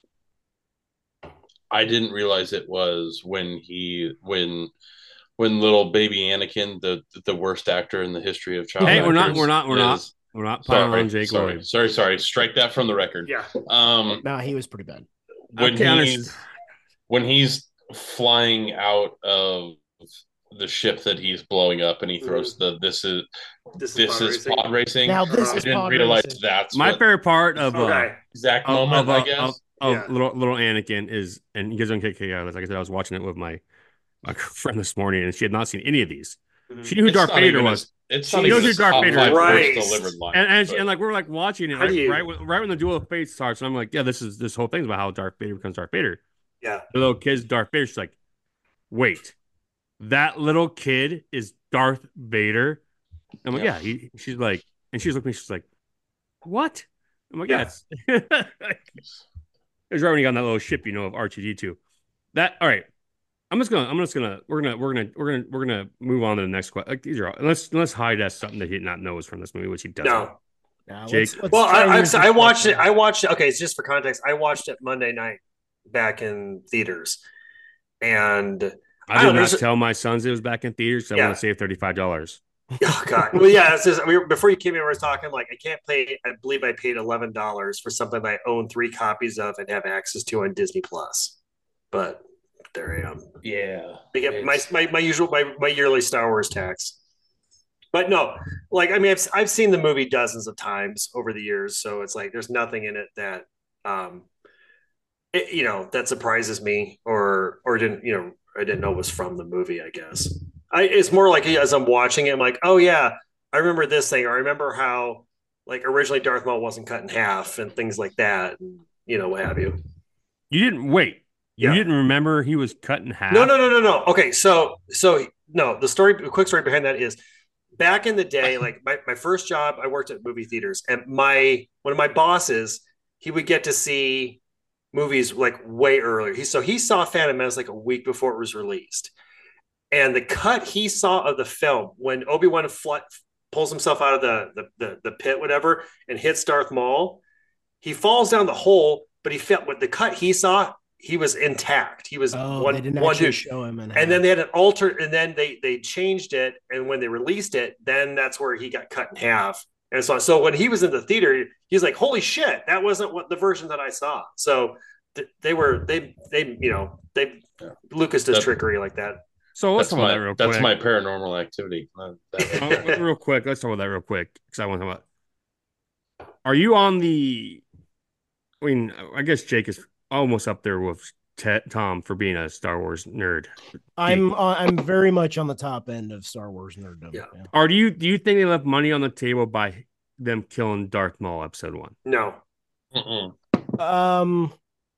I didn't realize it was when he when when little baby Anakin, the the worst actor in the history of child. hey, we're not actors, we're not we're not is- we're not piling Sorry, on Jake sorry, Lloyd. sorry, sorry. Strike that from the record. Yeah. Um, Nah, he was pretty bad. when Okay, honest- he's when he's flying out of the ship that he's blowing up, and he throws the this is This is this pod is racing. pod racing. Now this I is didn't pod realize racing. that's My what favorite part of uh, Okay. exact of, moment. of, I uh, guess. of, of Yeah. little little Anakin is, and you guys don't get kicked out of this. Like I said, I was watching it with my my friend this morning, and she had not seen any of these. Mhm. She knew who It's Darth not Vader even was. a- It's She not knows even who a Darth top Vader five is. Right. worst delivered line. And and, she, but- and like we're like watching it How like, do you- right when right when the Duel of Fates starts, and I'm like, yeah, this is this whole thing's about how Darth Vader becomes Darth Vader. Yeah. the little kid's Darth Vader. She's like, wait, that little kid is Darth Vader? I'm like, yeah. yeah he, she's like, and she's looking at me, she's like, what? I'm like, yeah. yeah it's it was right when you got on that little ship, you know, of R two D two. That all right. I'm just gonna. I'm just gonna. We're gonna. We're gonna. We're gonna. We're gonna move on to the next question. Like, these are all, unless unless Hyde has something that he did not know is from this movie, which he doesn't. No. Nah, Jake. let's, let's well, I, I, I watched it. I watched it. Okay, it's just for context. I watched it Monday night back in theaters, and I, I did not tell my sons it was back in theaters. So yeah. I want to save thirty five dollars. Oh God! Well, yeah. It's just, we were, before you came in, we were talking like I can't pay. I believe I paid eleven dollars for something I own three copies of and have access to on Disney Plus, but. There I am. Yeah. They get my, my my usual my, my yearly Star Wars tax. But no, like I mean I've I've seen the movie dozens of times over the years, so it's like there's nothing in it that um it, you know, that surprises me or or didn't, you know, I didn't know was from the movie, I guess. I it's more like as I'm watching it, I'm like, oh yeah, I remember this thing, or I remember how like originally Darth Maul wasn't cut in half and things like that, and you know, what have you. You didn't wait. You yeah. didn't remember he was cut in half? No, no, no, no, no. Okay, so so no, the story, the quick story behind that is back in the day, like my, my first job, I worked at movie theaters, and my one of my bosses, he would get to see movies like way earlier. He so he saw Phantom Menace like a week before it was released, and the cut he saw of the film when Obi-Wan fl- pulls himself out of the, the the the pit, whatever, and hits Darth Maul, he falls down the hole, but he felt with the cut he saw. He was intact. He was oh, one, they didn't one actually dude. show him. In and then they had an alter, and then they they changed it. And when they released it, then that's where he got cut in half. And so, so when he was in the theater, he's like, "Holy shit, that wasn't what the version that I saw." So th- they were they they you know they yeah. Lucas does that, trickery like that. So let's that's talk my about that real that's quick. my paranormal activity. Uh, that, real quick, let's talk about that real quick because I want to talk about. Are you on the? I mean, I guess Jake is almost up there with. Tom for being a Star Wars nerd. I'm uh, I'm very much on the top end of Star Wars nerddom. Yeah. yeah. Or do you do you think they left money on the table by them killing Darth Maul episode one? No. Mm-mm. Um.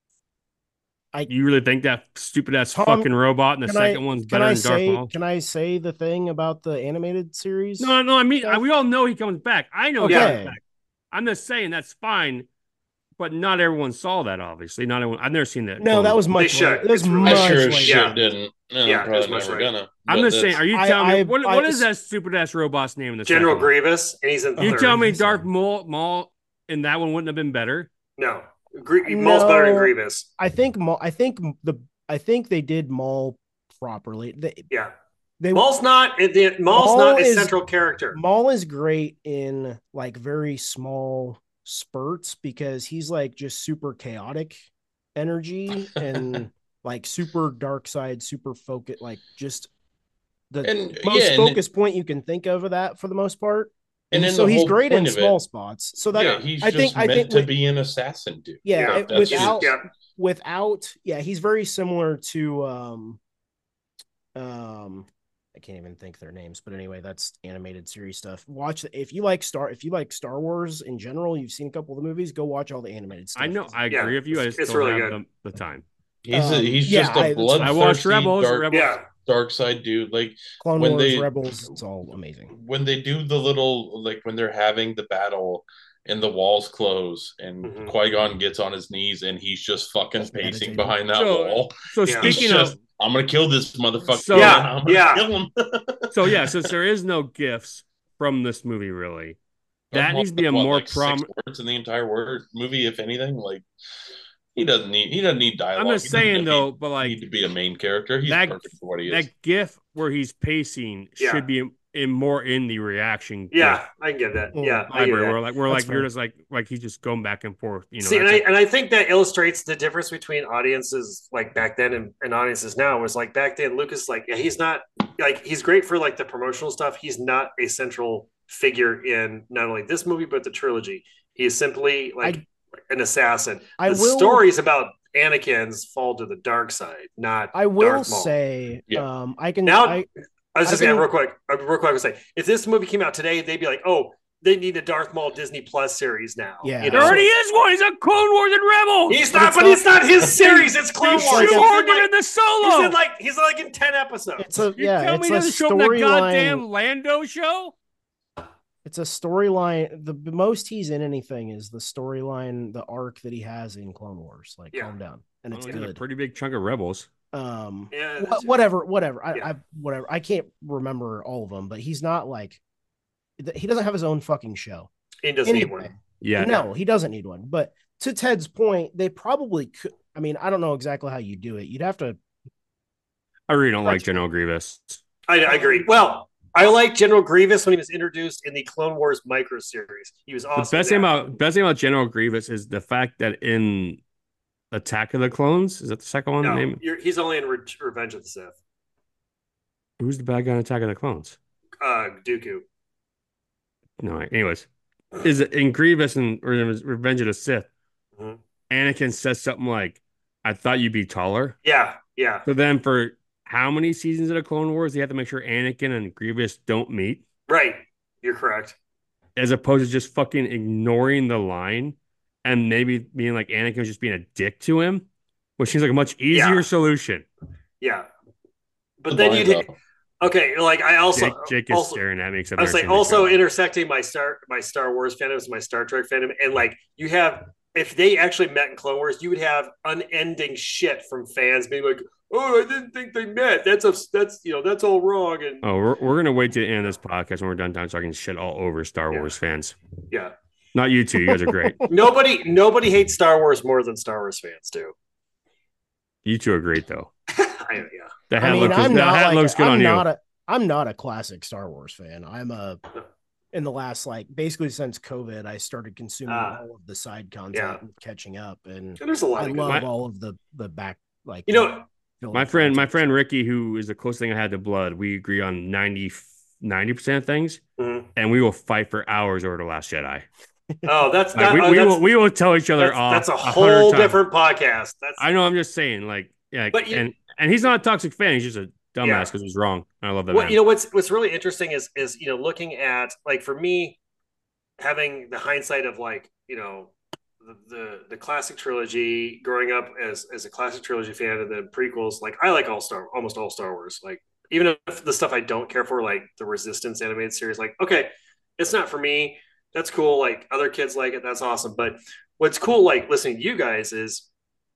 I you really think that stupid ass Tom, fucking robot in the second I, one's better I than say, Darth Maul? Can I say the thing about the animated series? No, no. I mean, I, we all know he comes back. I know okay. he comes back. I'm just saying that's fine. But not everyone saw that, obviously. Not everyone. I've never seen that. No, that was much. They That was much. I sure like, shit yeah. didn't. No, yeah, probably much never right. gonna. I'm just saying. Are you telling I, me what, I, what I, is that stupid ass robot's name in the General second Grievous? And he's in. You third. tell me Darth Maul, Maul in that one wouldn't have been better? No, Gr- Maul's no, better than Grievous. I think Maul. I think the. I think they did Maul properly. They, yeah. They, Maul's not. The, Maul's Maul not a is, central character. Maul is great in like very small spurts because he's like just super chaotic energy and like super dark side, super focused, like just the and, most yeah, focus point you can think of of that for the most part. And, and then so he's great in small it, spots. So that yeah, he's I just think meant I think to with, be an assassin, dude. Yeah, yeah it, without yeah. without yeah, he's very similar to um um I can't even think their names, but anyway, that's animated series stuff. Watch if you like Star if you like Star Wars in general, you've seen a couple of the movies, go watch all the animated stuff. I know, I agree yeah, with you. I just it's don't really have good. the, the time. He's a, he's um, just yeah, a bloodthirsty, I watched Rebels, dark, Rebels. Yeah. dark side dude. Like Clone when Wars, they Rebels, it's all amazing. When they do the little like when they're having the battle and the walls close and mm-hmm. Qui-Gon gets on his knees and he's just fucking That's pacing meditating. behind that So- wall. So Yeah. He's speaking just, of, I'm gonna kill this motherfucker. So- Yeah, Yeah, I'm gonna yeah. kill him. so yeah, since there is no gifts from this movie, really, that Well, needs to be a what, more like prom. six words in the entire word movie, if anything. Like he doesn't need he doesn't need dialogue. I'm just He doesn't saying need- though, but like need to be a main character. He's that- perfect for what he is. that gif where he's pacing Yeah. should be in, in more in the reaction. Yeah, gif I can get that. Mm. Yeah, I get library that. where like we're That's like you're fair. just like like he's just going back and forth. You know, See, and I, that's it. and I think that illustrates the difference between audiences like back then and, and audiences now. Was like back then, Lucas, like, yeah, he's not like he's great for like the promotional stuff. He's not a central figure in not only this movie but the trilogy. He is simply like I, an assassin. I the will, stories about Anakin's fall to the dark side, not. I will Darth Maul. say, Yeah. um, I can Now- I, I was just I saying think- real quick, uh, real quick. I would say if this movie came out today, they'd be like, "Oh, they need a Darth Maul Disney Plus series now. Yeah. you There know? already is one. He's on Clone Wars and Rebels. He's not, but it's not his series. It's Clone They Wars. He's in, shoehorned like, it in the solo. he's in like he's like in ten episodes. It's a You yeah. tell It's me a he doesn't show up in the storyline. goddamn Lando show? It's a storyline. The, the most he's in anything is the storyline, the arc that he has in Clone Wars. Like, Yeah. calm down, and it's Well, he's a good. pretty big chunk of Rebels. Um, Yeah, wha- that's- whatever, whatever. I, Yeah. I, whatever. I can't remember all of them, but he's not like he doesn't have his own fucking show. He doesn't need Anyway. one. Yeah. No, he doesn't need one. But to Ted's point, they probably could. I mean, I don't know exactly how you do it. You'd have to. I really don't like General Grievous. I, I agree. Well, I like General Grievous when he was introduced in the Clone Wars micro series. He was The awesome. best in thing that. about best thing about General Grievous is the fact that in Attack of the Clones, is that the second one? no, Name? you're, he's only in Re- Revenge of the Sith. Who's the bad guy in Attack of the Clones? Uh, Dooku. No, anyways, is it in Grievous and Re- Revenge of the Sith? Mhm. Anakin says something like, "I thought you'd be taller." Yeah, yeah, So then, for how many seasons of the Clone Wars, they have to make sure Anakin and Grievous don't meet, right. You're correct. as opposed to just fucking ignoring the line and maybe being like Anakin was just being a dick to him, which seems like a much easier Yeah. solution. Yeah, but The then line, you though. okay. Like I also Jake, Jake is also, staring at me. Except I was they're like seeing the also show. intersecting my Star my Star Wars fandom with my Star Trek fandom, and like you have if they actually met in Clone Wars, you would have unending shit from fans being like, "Oh, I didn't think they met. That's a that's you know that's all wrong." And Oh, we're, we're gonna wait to the end of this podcast when we're done time so I can shit all over Star Yeah. Wars fans. yeah, Not you two. You guys are great. nobody nobody hates Star Wars more than Star Wars fans do. You two are great though. I, yeah, The hat, I mean, looks, I'm the not hat like looks good I'm on you. not a I'm not a classic Star Wars fan. I'm a in the last like basically since COVID, I started consuming Ah. all of the side content Yeah. and catching up, and and there's a lot I of good. love My- all of the the back like You know, filler My friend, my content. friend Ricky, who is the closest thing I had to blood, we agree on ninety percent of things, Mhm. and we will fight for hours over The Last Jedi. Oh, that's Like, not, we, oh, we that's, will we will tell each other that's, off. that's a hundred whole times. different podcast. That's I know. I'm just saying, like, yeah, But you- and and he's not a toxic fan. He's just a dumbass Yeah. because he's wrong. I love that What man. you know what's what's really interesting is is you know looking at like for me having the hindsight of like you know the the, the classic trilogy growing up as as a classic trilogy fan and then prequels like I like all Star almost all Star Wars like even if the stuff I don't care for like the Resistance animated series like okay it's not for me that's cool like other kids like it that's awesome but what's cool like listening to you guys is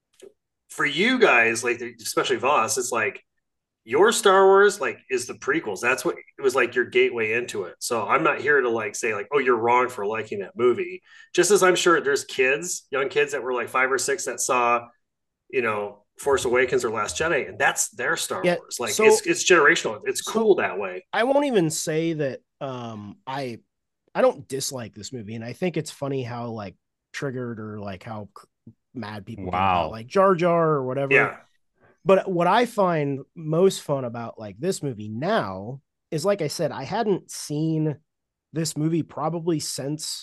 for you guys like especially Voss it's like your Star Wars like is the prequels. That's what it was like your gateway into it. So I'm not here to like say like, oh, you're wrong for liking that movie. Just as I'm sure there's kids, young kids that were like five or six that saw, you know, Force Awakens or Last Jedi, and that's their Star Yeah, Wars. Like so- it's it's generational. It's so- cool that way. I won't even say that um I I don't dislike this movie, and I think it's funny how like triggered or like how c- mad people get Wow. about like Jar Jar or whatever. Yeah. But what I find most fun about like this movie now is like I said, I hadn't seen this movie probably since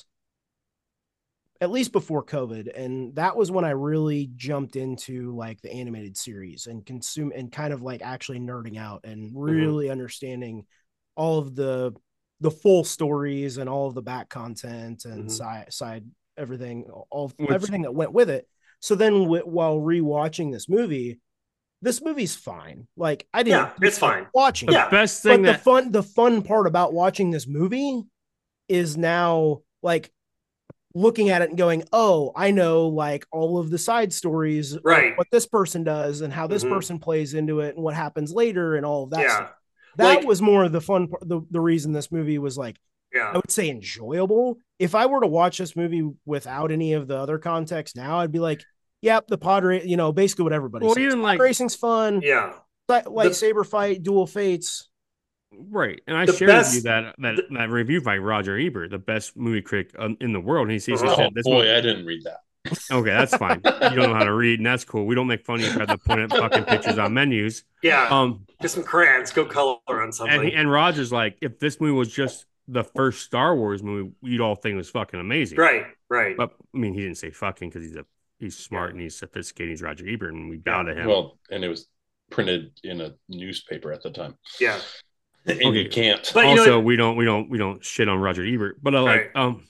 at least before COVID. And that was when I really jumped into like the animated series and consume and kind of like actually nerding out and really understanding all of the the full stories and all of the back content and Mhm. side side everything, all Which- everything that went with it. So then w- while rewatching this movie, this movie's fine. Like I didn't Yeah, it's fine. watching the it. Yeah, best But thing the that fun the fun part about watching this movie is now like looking at it and going, oh, I know like all of the side stories, of Right. what this person does and how this Mhm. person plays into it and what happens later and all of that Yeah. stuff. That Like- was more of the fun part, the, the reason this movie was like, I Yeah. would say enjoyable. If I were to watch this movie without any of the other context now, I'd be like, yep, the pod race, you know, basically what everybody Well, says. even Pod like- racing's fun. Yeah. Light- lightsaber fight, dual fates. right, and I The shared with best- you that that, the- that review by Roger Ebert, the best movie critic um, in the world, and he sees he Oh, said Oh this boy, movie. I didn't read that. Okay, that's fine. You don't know how to read, and that's cool. We don't make fun of you for the point at fucking pictures on menus. Yeah. Um, Get some crayons. Go color on and something. he, and Roger's like, if this movie was just the first Star Wars movie, you'd all think it was fucking amazing. right. Right. But I mean, he didn't say fucking because he's a he's smart and he's sophisticated. He's Roger Ebert, and we bow to him. Well, and it was printed in a newspaper at the time. Yeah. and Okay. you can't. But, you know, also, it- we don't we don't we don't shit on Roger Ebert, but I like Right. um,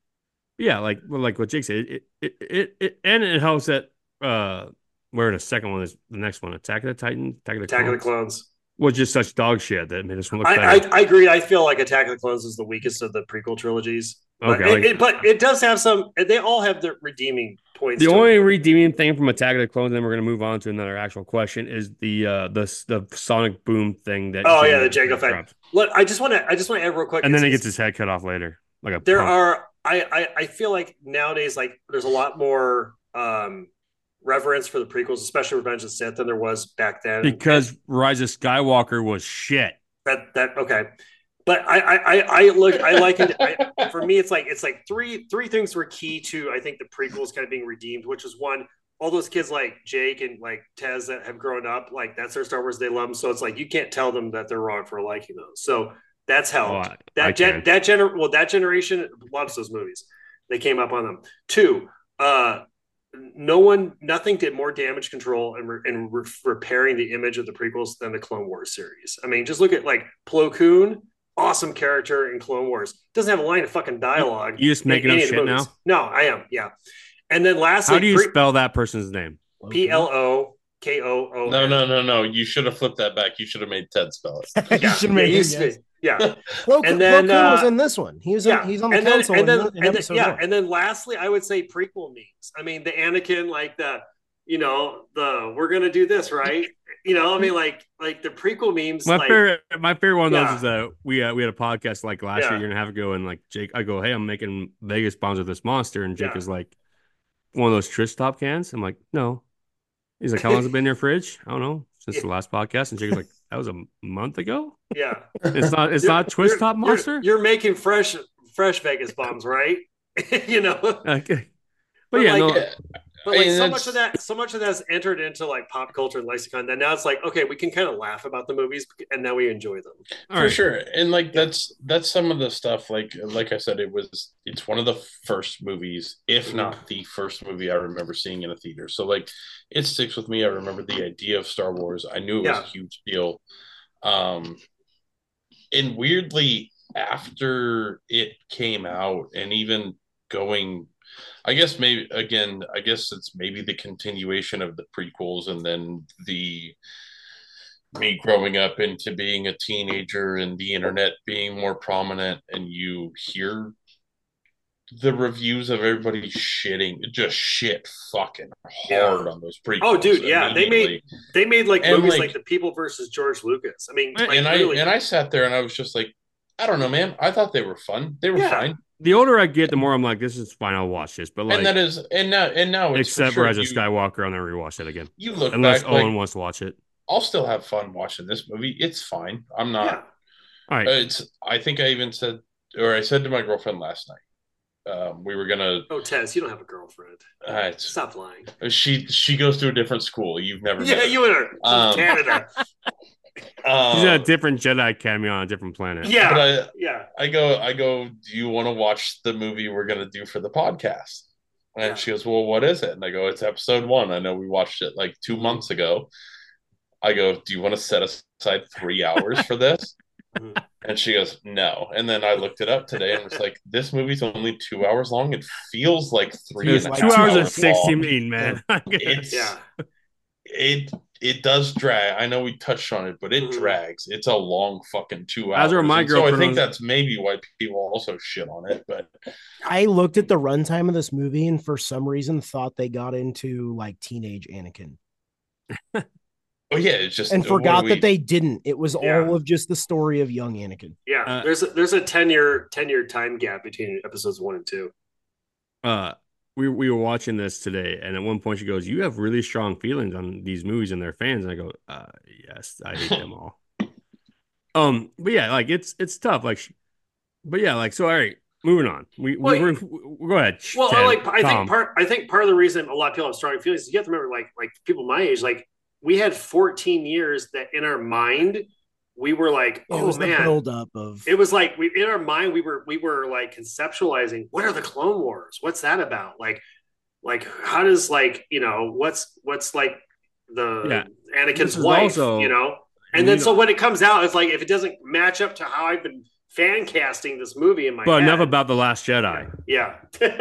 yeah, like well, like what Jake said, it it, it it and it helps that uh, where the second one is the next one, Attack of the Titans, Attack of the Attack of the Clones, Clones. was just such dog shit that made us look I, better. I I agree. I feel like Attack of the Clones is the weakest of the prequel trilogies. But, Okay, it, like- it, but it does have some. They all have their redeeming points. The to only it. redeeming thing from Attack of the Clones, then we're going to move on to another actual question, is the uh, the the sonic boom thing that. Oh yeah, the Jango Jango Fett. drops. Look, I just want to. I just want to add real quick. And then he It's- gets his head cut off later, like a there punk. are. I, I I feel like nowadays, like there's a lot more um reverence for the prequels, especially Revenge of the Sith, than there was back then. because Rise of Skywalker was shit. That that okay. But I I I, I look I like it. I, for me, it's like it's like three three things were key to I think the prequels kind of being redeemed, which is one, all those kids like Jake and like Tez that have grown up, like that's their Star Wars, they love them. So it's like you can't tell them that they're wrong for liking those. So that's helped. Oh, I- that I gen can. that gener well that generation loves those movies. They came up on them. Two, uh, no one, nothing did more damage control and re- and re- repairing the image of the prequels than the Clone Wars series. I mean, just look at like Plo Koon, awesome character in Clone Wars. Doesn't have a line of fucking dialogue. You just in making up any of the shit movies. now? No, I am. Yeah. And then lastly, How do you pre- spell that person's name? P L O K O O. No, no, no, no. You should have flipped that back. You should have made Ted spell it. You should make yeah, him he's- guess. yeah. Plo, And Plo then, Koon was uh, in this one. He was yeah, in, he's on the and then, council and in, then, in and then- episode yeah, one. and then lastly, I would say prequel memes. I mean, the Anakin, like the, you know, the we're gonna do this, right? You know, I mean, like, like the prequel memes. My like, favorite, my favorite one of those Yeah. is that we uh, we had a podcast like last Yeah. year, year and a half ago, and like Jake, I go, hey, I'm making Vegas bombs with this monster, and Jake Yeah. is like, one of those Tris Top cans. I'm like, no. He's like, how long's it been in your fridge? I don't know, since the last podcast. And Jake was like, that was a month ago. Yeah, It's not. It's You're- not Twist you're- Top you're- monster. You're, making fresh, fresh Vegas bombs, right? you know. Okay. But, But yeah, like, no. But like I mean, so that's- much of that, so much of that's entered into like pop culture and lexicon that now it's like, okay, we can kind of laugh about the movies and now we enjoy them. All For right. sure. And like that's that's some of the stuff, like like I said, it was it's one of the first movies, if not the first movie I remember seeing in a theater. So like it sticks with me. I remember the idea of Star Wars. I knew it was Yeah. a huge deal. Um and weirdly, after it came out and even going, I guess maybe again, I guess it's maybe the continuation of the prequels and then the me growing up into being a teenager and the internet being more prominent, and you hear the reviews of everybody shitting, just shit fucking hard on those prequels. Oh, dude, yeah, they made immediately. they made like And, movies like- like, The People versus George Lucas. I mean, like, and I literally- and I sat there and I was just like, I don't know, man. I thought they were fun. They were Yeah. fine. The older I get, the more I'm like, this is fine. I'll watch this. But like, and that is and now and now it's for except sure for as a you, Skywalker, I'll never rewatch it again. you look Unless back, Owen like, wants to watch it. I'll still have fun watching this movie. It's fine. I'm not. yeah. All right. Uh, It's. I think I even said, or I said to my girlfriend last night, um, we were gonna. Oh, Tess, you don't have a girlfriend. Uh, it's, Stop lying. she she goes to a different school. You've never. Yeah, met her. you and her. She's Um, Canada. Um, He's at a different Jedi Academy on a different planet. Yeah, but I, yeah. I go, I go. Do you want to watch the movie we're gonna do for the podcast? And Yeah. she goes, well, what is it? And I go, it's episode one. I know we watched it like two months ago. I go, do you want to set aside three hours for this? Mhm. And she goes, no. And then I looked it up today and was like, this movie's only two hours long. It feels like three. It was and a two half hours and long. sixteen, man. It's Yeah. it it does drag. I know we touched on it, but it Mhm. drags. It's a long fucking two hours. As are my And so I girlfriend think was- that's maybe why people also shit on it. But I looked at the runtime of this movie and for some reason thought they got into like teenage Anakin oh yeah, it's just and what do forgot we- that they didn't. It was Yeah. all of just the story of young Anakin. Yeah, Uh, there's a, there's a ten year ten year time gap between episodes one and two. uh we we were watching this today, and at one point she goes, "You have really strong feelings on these movies and their fans." And I go, uh yes, I hate them all. Um, but yeah, like it's it's tough. Like, she- but yeah, like so. All right, moving on. We we Well, we're, we go ahead. Well, I Ted, like I Tom. think part I think part of the reason a lot of people have strong feelings is you have to remember like like people my age, like we had fourteen years that in our mind we were like, It oh was the man. buildup of It was like we in our mind we were we were like conceptualizing what are the Clone Wars? What's that about? Like like how does like you know what's what's like the Yeah. Anakin's This is wife, also- you know? And then so when it comes out, it's like if it doesn't match up to how I've been fan casting this movie in my But head, enough about The Last Jedi. Yeah.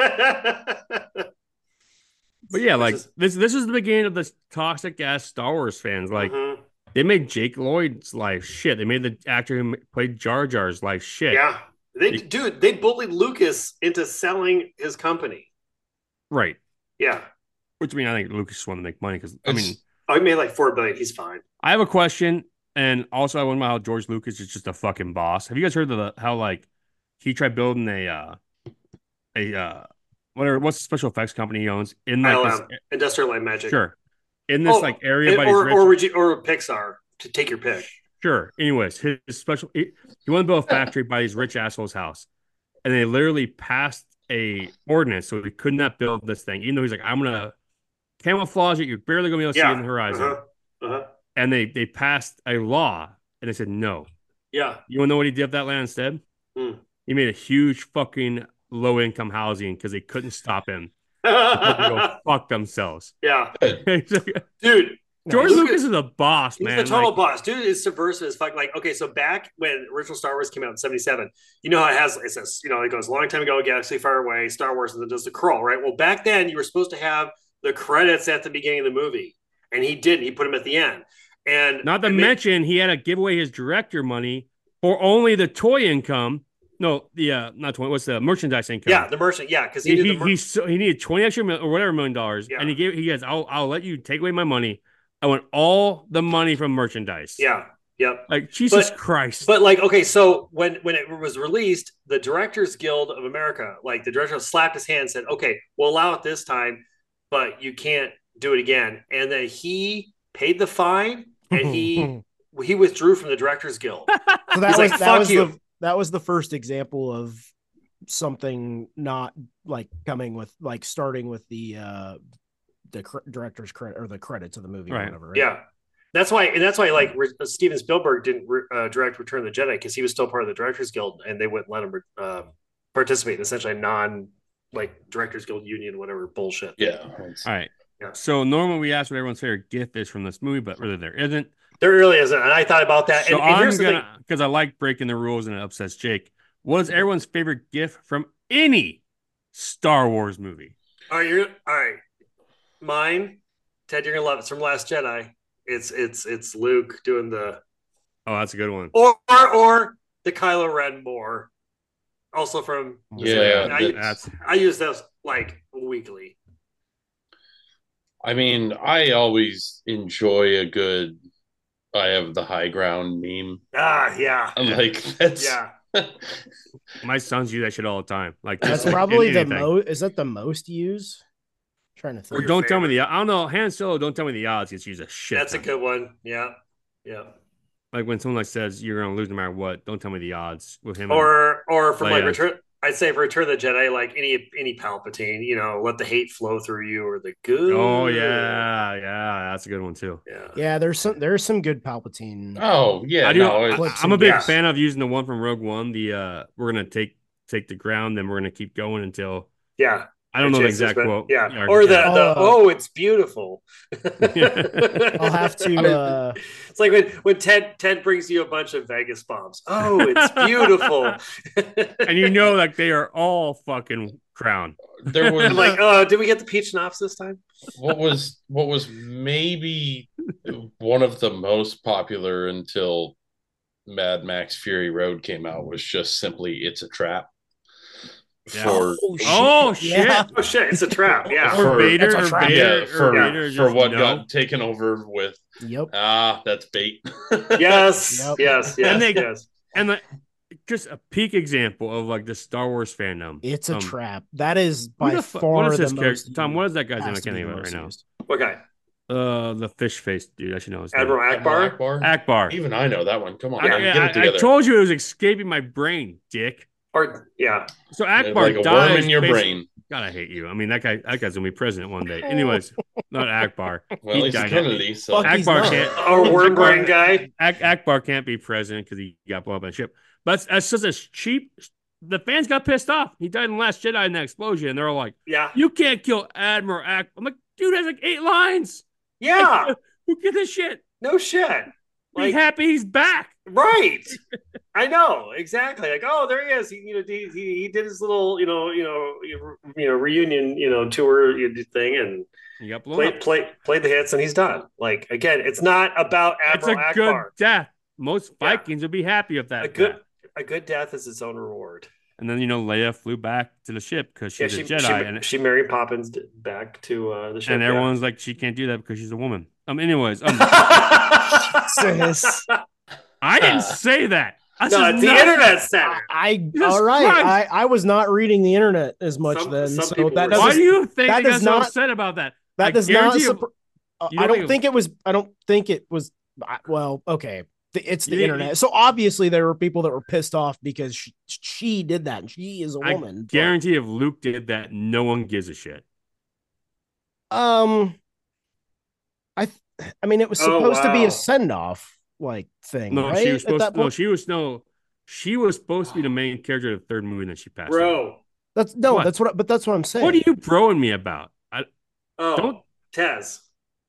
But yeah, like is- this this is the beginning of the toxic ass Star Wars fans. Like Mhm. they made Jake Lloyd's life shit. They made the actor who played Jar Jar's life shit. Yeah. They dude, they bullied Lucas into selling his company. Right. Yeah. Which I mean, I think Lucas just wanted to make money because I mean, Oh, he made like four billion. He's fine. I have a question, and also I wonder how George Lucas is just a fucking boss. Have you guys heard of the how like he tried building a uh a uh whatever what's the special effects company he owns in like I L this, M, Industrial Light Magic. sure in this Oh, like area and- by or his or, rich, Regi- or Pixar to take your pick. sure. Anyways, his, his special he, he wanted to build a factory by these rich assholes' house, and they literally passed a ordinance so he could not build this thing, even though he's like, I'm gonna camouflage it. You're barely gonna be able to see it in the horizon. Uh-huh. Uh-huh. And they they passed a law, and they said no. Yeah. You want to know what he did with that land instead? Hmm. He made a huge fucking low income housing because they couldn't stop him. They had to go fuck themselves. Yeah. He's like, Dude. George Lucas is a boss, He's man. the total Like, boss. Dude is subversive as fuck. Like, okay, so back when original Star Wars came out in seventy-seven, you know how it has, it says, you know, it goes a long time ago, galaxy far away, Star Wars, and then does the crawl, right? Well, back then you were supposed to have the credits at the beginning of the movie, and he didn't. He put them at the end. And not to and they- mention, he had to give away his director money for only the toy income. No, the uh, not toy. What's the merchandise income? yeah, the merchant, yeah, because he, He did he, the mer- he, so, he needed twenty extra mil, or whatever million dollars, Yeah. and he gave he goes, I'll I'll let you take away my money. I want all the money from merchandise. yeah, yep. Like Jesus But- Christ. But like, okay, so when when it was released, the Directors Guild of America, like the director slapped his hand and said, "Okay, we'll allow it this time, but you can't do it again." And then he paid the fine, and he he withdrew from the Directors Guild. So that He's was like, that "Fuck was you." the that was the first example of something not like coming with like starting with the uh the cr- director's credit or the credits of the movie or Right. whatever. Right? Yeah, that's why, and that's why like Re- Steven Spielberg didn't re- uh, direct Return of the Jedi because he was still part of the Directors Guild, and they wouldn't let him uh, participate in essentially non like Directors Guild union, whatever bullshit. Yeah. All right. Yeah. So normally we ask what everyone's favorite gift is from this movie, but really there isn't. There really isn't, and I thought about that. So and, and I'm here's the thing. gonna because I like breaking the rules and it upsets Jake. What is everyone's favorite gift from any Star Wars movie? All right, you're all right. Mine, Ted, you're gonna love it. It's from Last Jedi. It's it's it's Luke doing the Oh, that's a good one. or or, or the Kylo Ren more. Also from Yeah, I, that's I use those like weekly. I mean, I always enjoy a good I have the high ground meme. Ah, yeah, I'm like, that's yeah. my sons use that shit all the time. Like That's just probably the anything. most. Is that the most used? trying to Or think. don't tell me the I don't know. Han Solo, don't tell me the odds. Gets used a shit. That's a ton. good one. Yeah, yeah. Like when someone like says you're gonna lose no matter what, don't tell me the odds with him. and- Or or from like Leia. Return. I'd say for Return of the Jedi, like any any Palpatine, you know, let the hate flow through you, or the good. Oh yeah, yeah, that's a good one too. yeah. Yeah, there's some there's some good Palpatine. Oh yeah, I do. no, I, it's- I'm a big yeah. fan of using the one from Rogue One. The uh, we're gonna take take the ground, then we're gonna keep going until Yeah. I don't know the Chances, exact but- quote. Yeah. Or the, yeah. the Uh, oh, it's beautiful. I'll have to. Uh, It's like when, when Ted Ted brings you a bunch of Vegas bombs. Oh, it's beautiful. and you know, like they are all fucking crown. there was I'm like, oh, did we get the peach schnapps this time? what was what was maybe one of the most popular until Mad Max Fury Road came out was just simply "It's a Trap." Yeah. For Oh shit! Yeah. Oh shit, it's a trap. Yeah. Or For- Vader, It's a or trap. Vader, yeah, or for, Vader for just what no. got taken over with yep. ah that's bait. Yes, Yep. yes, yes, And they- yes. And like, just a peak example of like the Star Wars fandom. It's a Um, trap. That is Who by the fu- far what is the this most. character? Tom, what is that guy's name? I has to can't be think the of it right most now. used. What guy? Uh, the fish face dude. I should know his name. Admiral Akbar? Akbar? Akbar. Even I know that one. Come on, I, man, I- get it I- I together. told you it was escaping my brain, dick. Or yeah. So Akbar like a dies. worm in your basi- brain. God, I hate you. I mean, that guy, that guy's gonna be president one day. Anyways, not Akbar. Well, He he's died. Kennedy, so Fuck, he's Akbar not. can't. Or worm brain guy. Ak- Akbar can't be president because he got blown up in a ship. But that's, that's just a cheap. The fans got pissed off. He died in the Last Jedi in that explosion, and they're all like, Yeah. "You can't kill Admiral Akbar." I'm like, dude, has like eight lines. Yeah. Who gives a shit? No shit. Be happy he's back. Right. I know exactly. Like, oh, there he is. He, you know, he, he, he did his little, you know, you know, you know, reunion, you know, tour thing, and he got blown played, up. played, played the hits, and he's done. Like, again, it's not about Admiral It's a Akbar. good death. Most Vikings yeah. would be happy with that. A good, death. a good death is its own reward. And then, you know, Leia flew back to the ship because she's yeah, she, a Jedi. She, and she married Poppins back to uh, the ship. And everyone's yeah. like, she can't do that because she's a woman. Um. Anyways. Um, I didn't say that. That's no, it's the not, internet said it. I, I all right. I, I was not reading the internet as much some, then. Some so that why do you think that they does got not, so upset about that? That I does not. You, uh, I don't think, think it was. I don't think it was. Well, okay. It's the you, internet. So obviously there were people that were pissed off because she, she did that. And she is a woman. I guarantee if Luke did that, no one gives a shit. Um, I, th- I mean, it was supposed oh, wow. to be a send off. Like thing, no, right? she was supposed. No, she was no, she was supposed to be the main character of the third movie, and then she passed. Bro, away. that's no, what? that's what. But that's what I'm saying. What are you broing me about? I oh, don't. Taz,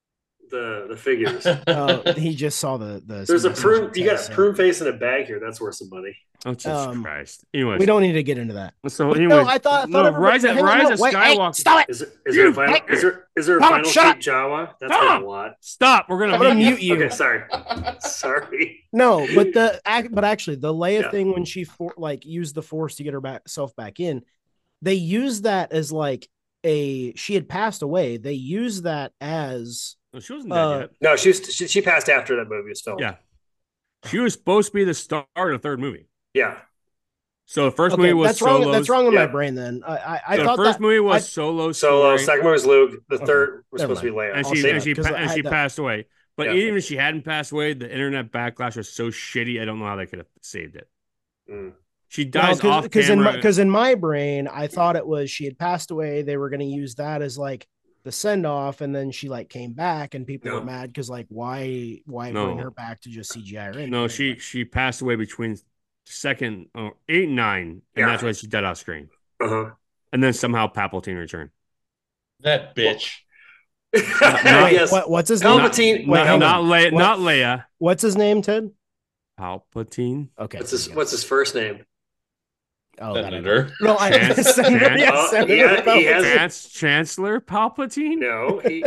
the the figures. Oh, he just saw the the. There's a prune. You got a prune face in a bag here. That's worth some money. Oh Jesus um, Christ! Anyways, we don't need to get into that. So anyway, no, I thought. I thought no, Rise of Rise of Skywalker. Hey, stop it! Is, it, is there a final? Is there is there a Tom, final shut sheet Jawa? That's Tom, a lot. Stop! We're gonna, I'm gonna mute you. Okay, sorry, sorry. No, but the but actually the Leia Yeah. thing when she for, like used the Force to get her back self back in, they used that as like a she had passed away. They used that as no, she wasn't dead uh, yet. No, she, was, she she passed after that movie was filmed. Yeah, she was supposed to be the star of the third movie. Yeah. So the first okay, movie was that's wrong. Solo's, That's wrong in yeah. my brain. Then I I, I so thought the first that, movie was I, Solo. Solo. Story, Second one was Luke. The okay. third was Never supposed to be Leia. and I'll she and that, she pa- I and she that. passed away. But Yeah. even if she hadn't passed away, the internet backlash was so shitty. I don't know how they could have saved it. Mm. She dies no, off because camera. in because in my brain I thought it was she had passed away. They were going to use that as like the send off, and then she like came back, and people No. were mad because like why why No. bring her back to just C G I her in? No, she she passed away between second oh, eight and nine, and Yeah. that's why she's dead off screen. Uh-huh. And then somehow Palpatine returned. That bitch. Not- not- yes. What, what's his name? Palpatine. Not, hang not, on. Leia, What? not Leia. What's his name, Ted? Palpatine. Okay. What's his What's his first name? Oh, that I know. Senator. No, I Chance- Senator, Chance- yeah, Oh, Senator yeah, he has- Palpatine. Chance, Chancellor Palpatine. No, he,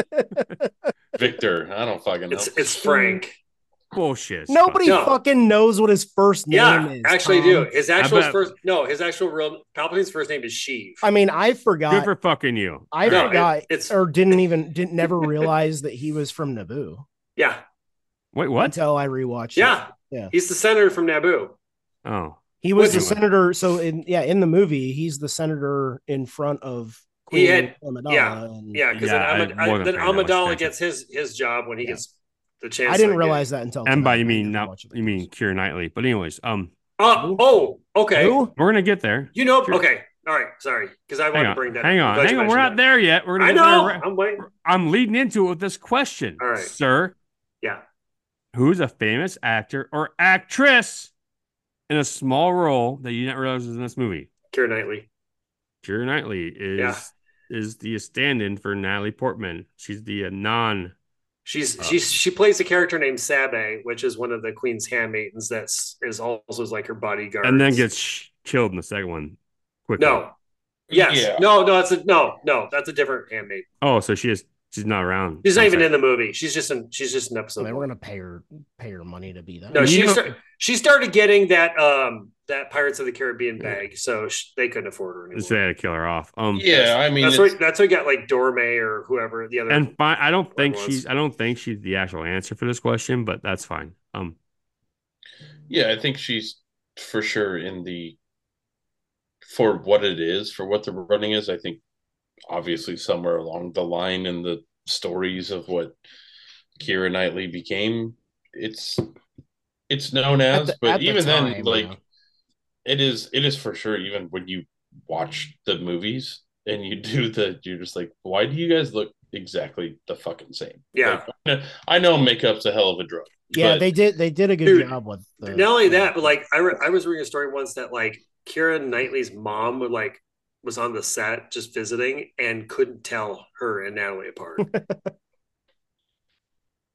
Victor. I don't fucking know. it's it's Frank. Bullshit. Nobody No. fucking knows what his first name Yeah, is. actually, Tom. do his actual bet- first. No, his actual real Palpatine's first name is Sheev. I mean, I forgot. Good for fucking you. I No, forgot, it- it's- or didn't even didn't never realize that he was from Naboo Yeah, Wait, what? until I rewatched. yeah, it. yeah. he's the senator from Naboo. Oh, He was the Anyway. senator. So in yeah, in the movie, he's the senator in front of Queen He had- Amidala. yeah, and Yeah, because Yeah, then, I Amid- wasn't then paying that much Amidala attention. gets his his job when he Yeah. gets the chance. I didn't to realize that until. and by tonight. you I mean didn't not watch it. you mean Keira Knightley. But anyways, um, Oh, oh, okay. Who? we're gonna get there. You know, Sure. okay, all right. Sorry, because I want Hang to on, bring that. hang up. on, I'm glad hang you on. We're mentioned not there yet. We're gonna. I get know. there. I'm waiting. I'm leading into it with this question, All right. sir. Yeah. Who's a famous actor or actress in a small role that you didn't realize was in this movie? Keira Knightley. Keira Knightley is Yeah. is the stand-in for Natalie Portman. She's the uh, non. She's Uh, she's she plays a character named Sabe, which is one of the Queen's handmaidens. That's is also like her bodyguard. and then gets sh- killed in the second one. Quickly. no. Yes. Yeah. No. No. That's a no. No. That's a different handmaid. Oh, so she is. She's not around. She's not I'm even sorry. in the movie. She's just in. She's just an So episode. they were gonna pay her pay her money to be that. No, You she know- start, she started getting that um that Pirates of the Caribbean bag, so sh- they couldn't afford her anymore. So they had to kill her off. Um, Yeah, I mean, that's it's- what that's what got like Dorme or whoever the other. and fine. I don't think was. she's. I don't think she's the actual answer for this question, but that's fine. Um, yeah, I think she's for sure in the for what it is, for what the running is. I think obviously somewhere along the line in the stories of what Keira Knightley became, it's it's known as. the- but at the even then, time, like yeah. it is, it is for sure. Even when you watch the movies and you do the, you're just like, why do you guys look exactly the fucking same? Yeah. Like, I know- I know makeup's a hell of a drug. Yeah, but- they did. They did a good Dude, job with. The, Not only that, but like I, re- I was reading a story once that like Keira Knightley's mom would like was on the set just visiting and couldn't tell her and Natalie apart.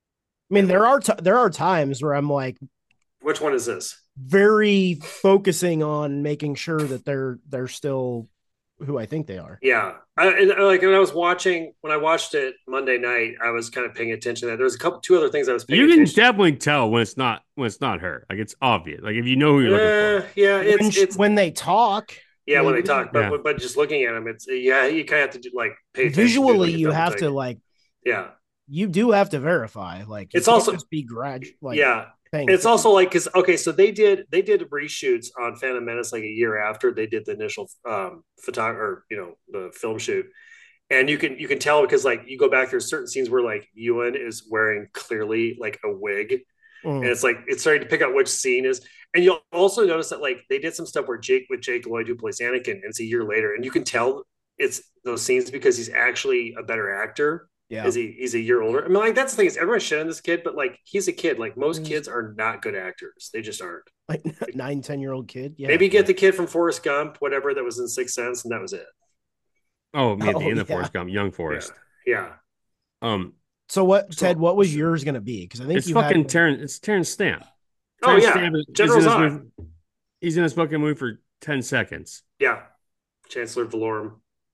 I mean, there are t- there are times where I'm like, which one is this? Very focusing on making sure that they're they're still who I think they are. Yeah, I, and like when I was watching when I watched it Monday night, I was kind of paying attention to that. There was a couple two other things I was paying You can attention definitely tell when it's not when it's not her. Like it's obvious. Like if you know who you're uh, looking for. Yeah, it's when, it's when they talk. Yeah, when they maybe. talk, but Yeah. but just looking at them, it's yeah, you kind of have to do, like pay attention. Visually, to, like, you have thing. to like. Yeah, you do have to verify. Like it's also just be grad. Like yeah. Thing. It's also like because okay, so they did they did reshoots on Phantom Menace like a year after they did the initial um photo or you know the film shoot, and you can you can tell because like you go back, there's certain scenes where like Ewan is wearing clearly like a wig, mm. and it's like it's starting to pick out which scene is, and you'll also notice that like they did some stuff where Jake with Jake Lloyd who plays Anakin, and it's a year later, and you can tell it's those scenes because he's actually a better actor. Yeah, is he? He's a year older. I mean, like that's the thing is everyone's shitting on this kid, but like he's a kid. Like most kids are not good actors. They just aren't. Like nine, ten year old kid. Yeah. Maybe get the kid from Forrest Gump, whatever that was in Sixth Sense, and that was it. Oh, maybe Oh, in the yeah. Forrest Gump, young Forrest. Yeah. yeah. Um. So what, Ted? What was yours going to be? Because I think it's you fucking had... Terrence. It's Terrence Stamp. Oh Terrence yeah, Stamp is, General is in this Zod. movie, he's in this fucking movie for ten seconds. Yeah, Chancellor Valorum.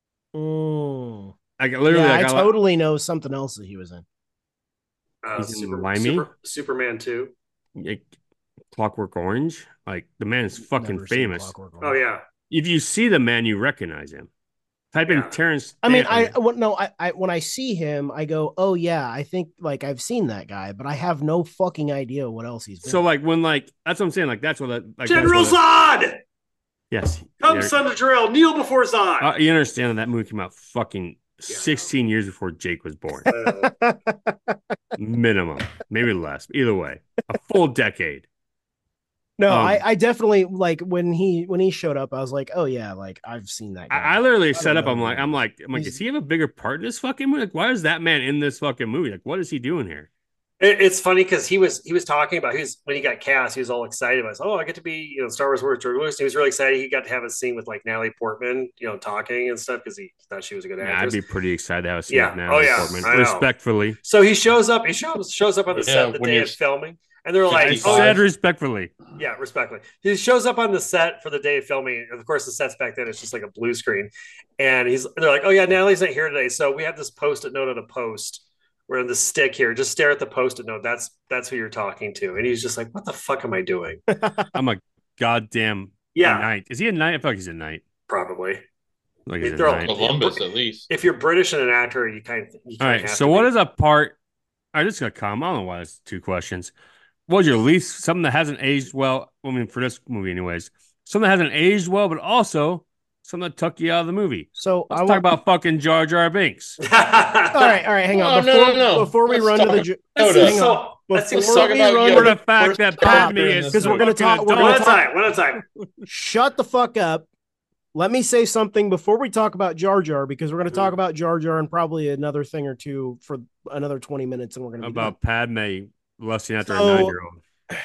Mm. Like literally, yeah, like, I, I totally know something else that he was in. Uh, He's in Super, Limey? Super, Superman two. Like, Clockwork Orange. Like the man is fucking Never seen famous. Clockwork Orange. Oh yeah. If you see the man, you recognize him. Type Yeah. in Terrence. I mean, Stamp. I well, no, I, I when I see him, I go, oh yeah, I think like I've seen that guy, but I have no fucking idea what else he's been. So like when like that's what I'm saying. Like that's what that like, General that's what that- Zod. Yes. Come, Yeah. son to drill. Kneel before Zod. Uh, you understand that that movie came out fucking sixteen years before Jake was born. Uh, Minimum, maybe less. Either way, a full decade. no, um, I, I definitely like when he when he showed up, I was like, oh yeah, like I've seen that guy. I, I literally I set don't up. know I'm who like, he I'm is. like, I'm like, He's- does he have a bigger part in this fucking movie? Like, why is that man in this fucking movie? Like, what is he doing here? it, it's funny because he was he was talking about he was when he got cast, he was all excited about. Oh, I get to be you know Star Wars Wars George Lucas. He was really excited. He got to have a scene with like Natalie Portman, you know, talking and stuff because he thought she was a good Yeah, actress. I'd be pretty excited to have a scene Yeah. with Natalie Oh, yeah. Portman. I know. Respectfully, So he shows up. He shows shows up on the Yeah, set the when day you're- of filming, and they're I like, fifty-five. "Oh, said respectfully. yeah, respectfully." He shows up on the set for the day of filming. Of course, the sets back then it's just like a blue screen, and he's they're like, "Oh yeah, Natalie's not here today, so we have this post-it note on a post. We're in the stick here. Just stare at the post-it note. That's that's who you're talking to." And he's just like, "What the fuck am I doing?" I'm a goddamn Yeah. knight. Is he a knight? I feel like he's a knight. Probably. Like he's a They're all- knight. Columbus, at least. If you're British and an actor, you kind of you All kind right. So what is a part? I just got come. I don't know why it's two questions. What was your least something that hasn't aged well? I mean, for this movie, anyways, something that hasn't aged well, but also something that took you out of the movie. So Let's I talk want. about fucking Jar Jar Binks. all right, all right, hang on. Oh, no, Before, no, no. before we Let's run to the. talk ju- about hang it. on. So let's see. Before Let's talk we about run Yoda. For to the fact First that chapter Padme in is this Because we're movie. gonna talk- we're One gonna at a talk- time. One at a time. Shut the fuck up. Let me say something before we talk about Jar Jar, because we're going to talk about Jar Jar and probably another thing or two for another twenty minutes, and we're going to About Padme lusting after So- a nine-year-old.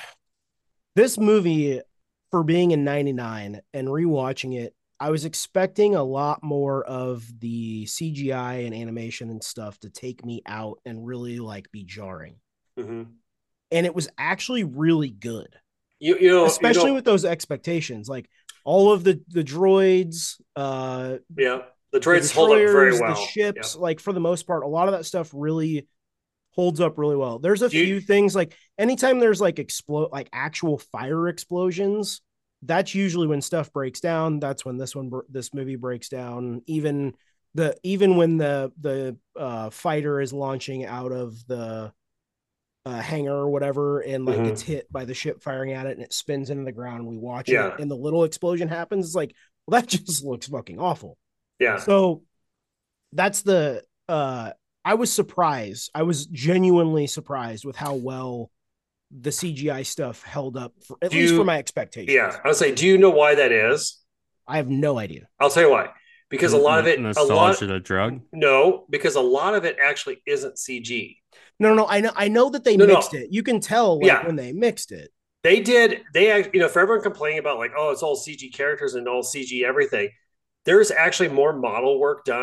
this movie. For being in ninety-nine and rewatching it, I was expecting a lot more of the C G I and animation and stuff to take me out and really like be jarring. Mm-hmm. And it was actually really good. You you know Especially you know, with those expectations, like all of the the droids, uh, yeah the the droids hold up very destroyers, well. the ships, like for the most part, a lot of that stuff really holds up really well. There's a Do you- few things like anytime there's like explode, like actual fire explosions, that's usually when stuff breaks down. That's when this one, this movie breaks down. Even the even when the the uh, fighter is launching out of the uh, hangar or whatever, and like Mhm. gets hit by the ship firing at it, and it spins into the ground. And we watch Yeah. it, and the little explosion happens. It's like, well, that just looks fucking awful. Yeah. So that's the uh I was surprised. I was genuinely surprised with how well the C G I stuff held up for, at Do least you- for my expectations. Yeah. I would say, do you know why that is? I have no idea. I'll tell you why. Because a lot of it, a Nostalgia lot, the drug. no, because a lot of it actually isn't C G. No, no, I know I know that they No, no. mixed it. You can tell like Yeah. when they mixed it. They did. They, act- you know, for everyone complaining about like, oh, it's all C G characters and all C G everything. There's actually more model work done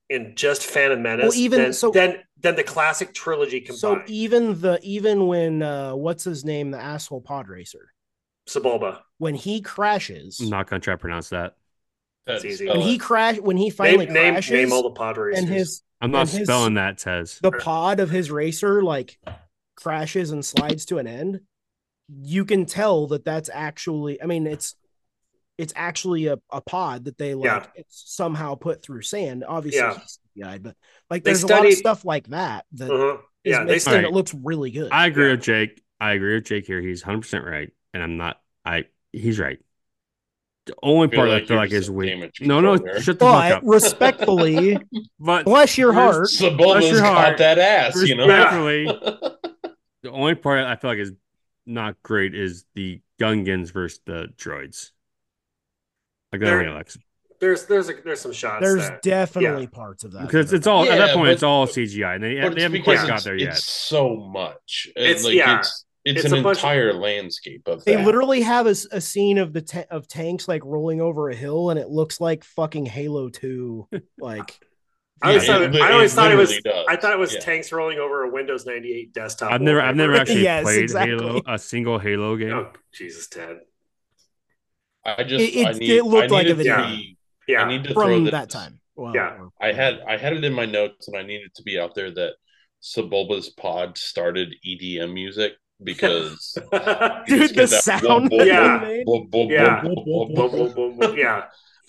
in just Phantom Menace Well, even than, so- than than the classic trilogy combined. So even the even when uh, what's his name, the asshole pod racer, Sebulba. when he crashes, I'm not gonna try to pronounce that. That's easy. when he crash, when he finally Name, name, crashes, name all the pod racers. and his I'm not and his- spelling that, Tez. the pod of his racer like crashes and slides to an end, you can tell that that's actually, I mean, it's it's actually a, a pod that they like Yeah. it's somehow put through sand. Obviously, Yeah. he's C G I, but like They there's a lot of studied- stuff like that that Uh-huh. is Yeah, they mixed in. studied- It looks really good. I agree Yeah. with Jake. I agree with Jake here. He's one hundred percent right, and I'm not. I he's right. The only feel part like I feel you're like just is in weak. damage No, no, control there. shut the fuck but up. respectfully, But bless your heart. Bless Sebulba's your got heart. that ass, you know. Respectfully, the only part I feel like is not great is the Gungans versus the droids. Like that There- only Alex. There's there's a, there's some shots. There's that, definitely yeah. parts of that. Because that it's are all at that Yeah, point. but- It's all C G I, and they, But they it's haven't because quite got it's, there it's yet. so much. It's- It's like yeah. it's it's, It's an a bunch of- entire landscape of They that. literally have a, s- a scene of the ta- of tanks like rolling over a hill, and it looks like fucking Halo Two. Like I always Yeah, thought it it, I li- always it thought it was literally does. I thought it was Yeah. tanks rolling over a Windows ninety-eight desktop. I've never, I've never wallpaper. actually Yes, played exactly. Halo, a single Halo game. Oh, Jesus, Ted. I just It- I it- need it looked I like a needed to video. be- Yeah. I need to throw from this, that time. Well, Yeah. or- I had I had it in my notes, and I needed to be out there that Sebulba's pod started E D M music because Dude, just the get that sound boom, that Yeah. they made. boom, boom, Yeah. boom, boom, boom, Boom, boom. boom, boom, boom. Yeah.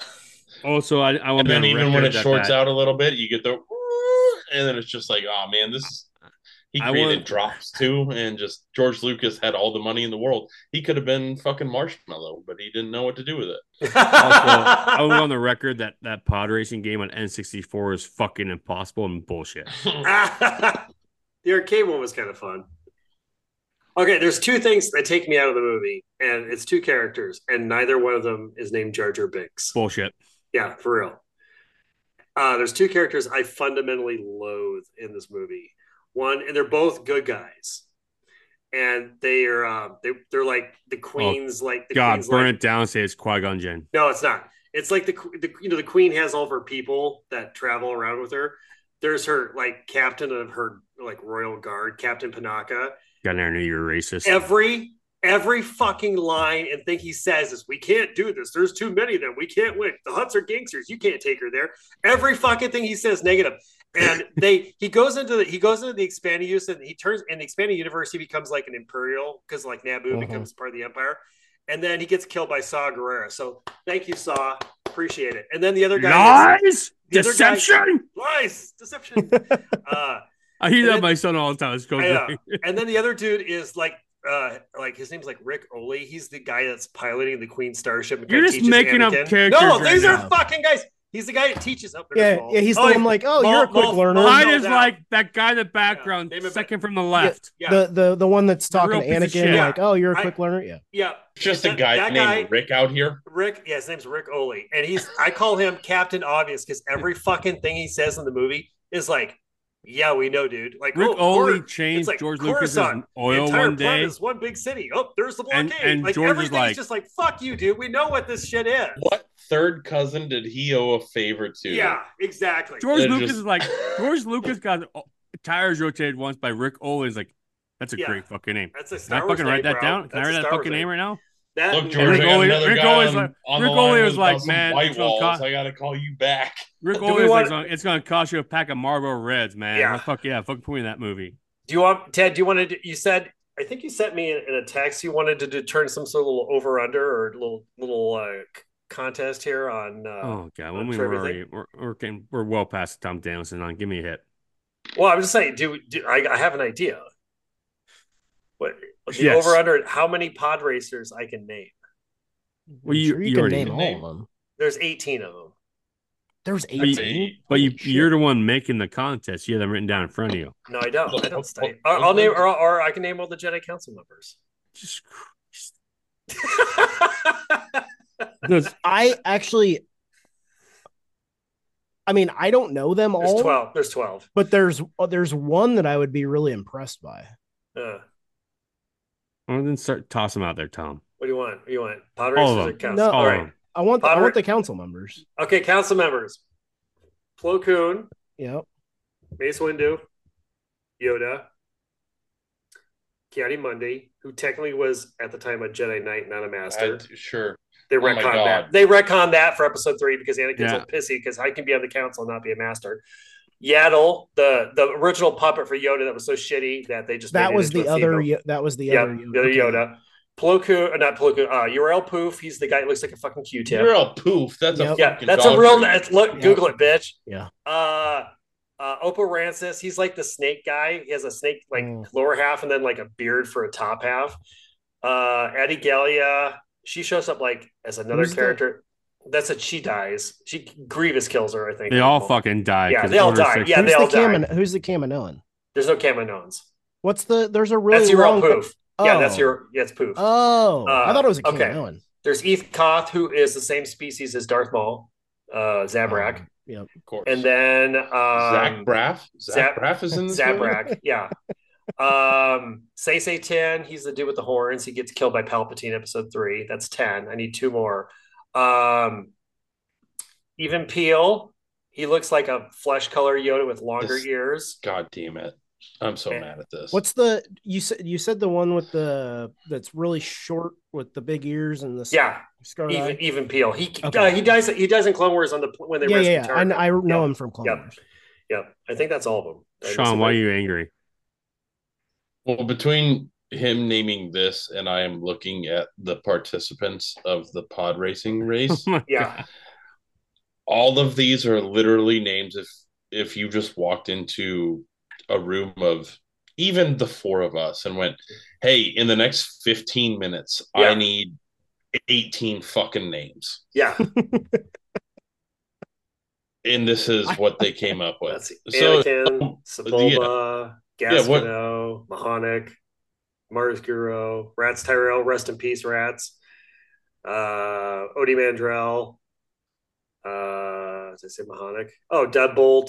Also, I, I want And to then be on even when record it that shorts that- out a little bit, you get the and then it's just like, oh man, this is he I created want- drops too, and just George Lucas had all the money in the world. He could have been fucking Marshmallow, but he didn't know what to do with it. Also, I want on the record that that pod racing game on N sixty-four is fucking impossible and bullshit. The arcade one was kind of fun. Okay, there's two things that take me out of the movie, and it's two characters, and neither one of them is named Jar Jar Binks. Bullshit. Yeah, for real. Uh, there's two characters I fundamentally loathe in this movie. One, and they're both good guys, and they are uh, they they're like the queen's like the God, queen's burn like, it down. Say it's Qui Gon Jinn. No, it's not. It's like the, the you know the queen has all of her people that travel around with her. There's her like captain of her like royal guard, Captain Panaka. God, I knew you were racist. Every every fucking line and thing he says is, "We can't do this. There's too many of them. We can't win. The Hutts are gangsters. You can't take her there." Every fucking thing he says negative. And they he goes into the he goes into the expanded use and he turns in the expanded universe. He becomes like an imperial because like Naboo Mhm. becomes part of the empire. And then he gets killed by Saw Gerrera. So thank you, Saw. Appreciate it. And then the other guy Lies, the other guy- deception. lies, deception. uh, I hear And that then- my son all the time. It's I cool. know. And then the other dude is like, uh, like his name's like Rick Oley. He's the guy that's piloting the Queen Starship. and You're kinda just teaches making up Anakin. characters No, right these now. are fucking guys. He's the guy that teaches. Oh, there's Yeah, Maul. yeah, he's the Oh, one like, oh, you're a Maul- quick Maul- learner. Maul Mine knows is out. like that guy in the background, name it second from the left. Yeah, The the the one that's The real talking to piece of Anakin, shit. like, oh, you're a I- quick learner. Yeah. yeah. Just That- a guy that named guy- Rick out here. Rick, yeah, his name's Rick Oley, and he's I call him Captain Obvious because every fucking thing he says in the movie is like, yeah, we know, dude. Like Rick oh, Oley Cor- changed it's like, George Lucas's Coruscant, the oil entire one planet day. is one big city. Oh, there's the And- blockade. and like George is everything's like- just like, fuck you, dude. We know what this shit is. What third cousin did he owe a favor to? Yeah, exactly. George They're Lucas just- is like George Lucas got tires rotated once by Rick Oley. Is like that's a Yeah. great fucking name. That's a Can Star I Wars fucking write name, that bro. down? Can That's I a write that Star fucking Wars name name. right now? That Look, and- George, Rick I got Oley- another Rick guy Oley's on, like- on Rick the line Oley was with like, some man, white it's gonna walls. cost- I gotta call you back. Rick Do we Oley is want- like, it's gonna cost you a pack of Marlboro Reds, man. Yeah. Well, fuck yeah, fucking put me in that movie. Do you want Ted? Do you want to? You said I think you sent me in, in a text. You wanted to determine some sort of little over under or little little uh, c- contest here on. Uh, Oh god, on when we trivia were already, thing. we're we're, getting, we're well past Tom Danielson on. Give me a hit. Well, I'm just saying. Do, do I, I have an idea? What the Yes. over under? How many pod racers I can name? Well, I'm you, sure you, you can already name know. all of them. The's eighteen of them. There's But you, eighteen. but you Holy shit. you're the one making the contest. You have them written down in front of you. No, I don't. I don't Oh, study. oh, I'll, I'll oh, name, oh. or, or I can name all the Jedi Council members. Jesus Christ. Does- I actually, I mean, I don't know them There's all, twelve. There's twelve. but there's uh, there's one that I would be really impressed by. Uh, well, then start toss them out there, Tom. what do you want? What do you want? Pod All racers of or them. council? No, all All of right. them. I want the, I Potter- want the council members. Okay, council members. Plo Koon, Yep. Mace Windu, Yoda, Ki-Adi-Mundi, who technically was at the time a Jedi Knight, not a Master. I, sure. They Oh my retconned God. that. They retconned that for episode three because Anakin's Yeah. all pissy because I can be on the council and not be a Master. Yaddle, the the original puppet for Yoda that was so shitty that they just That made it was into the a other. female. Yo- That was the Yep, other. the other Okay. Yoda. Plo Koon, uh, not Plo Koon, uh, Uriel Poof. He's the guy that looks like a fucking Q-tip. You're all poof. That's Yep. a Yeah, fucking that's a dog real. breed. It's, look, Yep. Google it, bitch. Yeah. Uh, uh, Opa Rancis. He's like the snake guy. He has a snake like Mm. lower half and then like a beard for a top half. Uh, Addie Gallia. She shows up like as another Who's the- character. That's a she dies. She Grievous kills her. I think They all fucking die. Yeah, 'cause they all Order die. six- Yeah, Who's they all the Kaman- died. Who's the Kaminoan? There's no Kaminoans. What's the? There's a really That's your long. Poof. Yeah, that's Oh. your. Yeah, it's Poof. Oh, I Uh, thought it was a okay. Kaminoan. There's Eth Koth, who is the same species as Darth Maul, uh, Zabrak, Um, yep. Of course. and then um, Zach Braff. Zach Zap- Braff is in this movie? Zabrak, yeah. Um, Say Say ten, he's the dude with the horns. He gets killed by Palpatine, episode three. That's ten. I need two more. Um, Even Peel, he looks like a flesh color Yoda with longer This- ears. God damn it. I'm so Okay. mad at this. What's the? You said you said the one with the that's really short with the big ears and the Yeah, scar even eye? even Peel. He Okay. uh, he dies. He dies in Clone Wars on the when they Yeah, rescue yeah, yeah. I, Tarkin. I know Yeah. him from Clone Yep. Wars. Yep, I think that's all of them. I Sean, missed why are it. you angry? Well, between him naming this and I am looking at the participants of the pod racing race, Yeah, all of these are literally names. If if you just walked into a room of even the four of us and went, "Hey, in the next fifteen minutes, Yeah. I need eighteen fucking names," yeah. and this is what they came up with. Let's see. So, Anakin, Sebulba, Yeah, what- Gaspino, Mahonic, Mars Guro, Rats Tyrell, rest in peace, Rats. Uh, Odie Mandrell. Uh, did I say Mahonic? Oh, Deadbolt.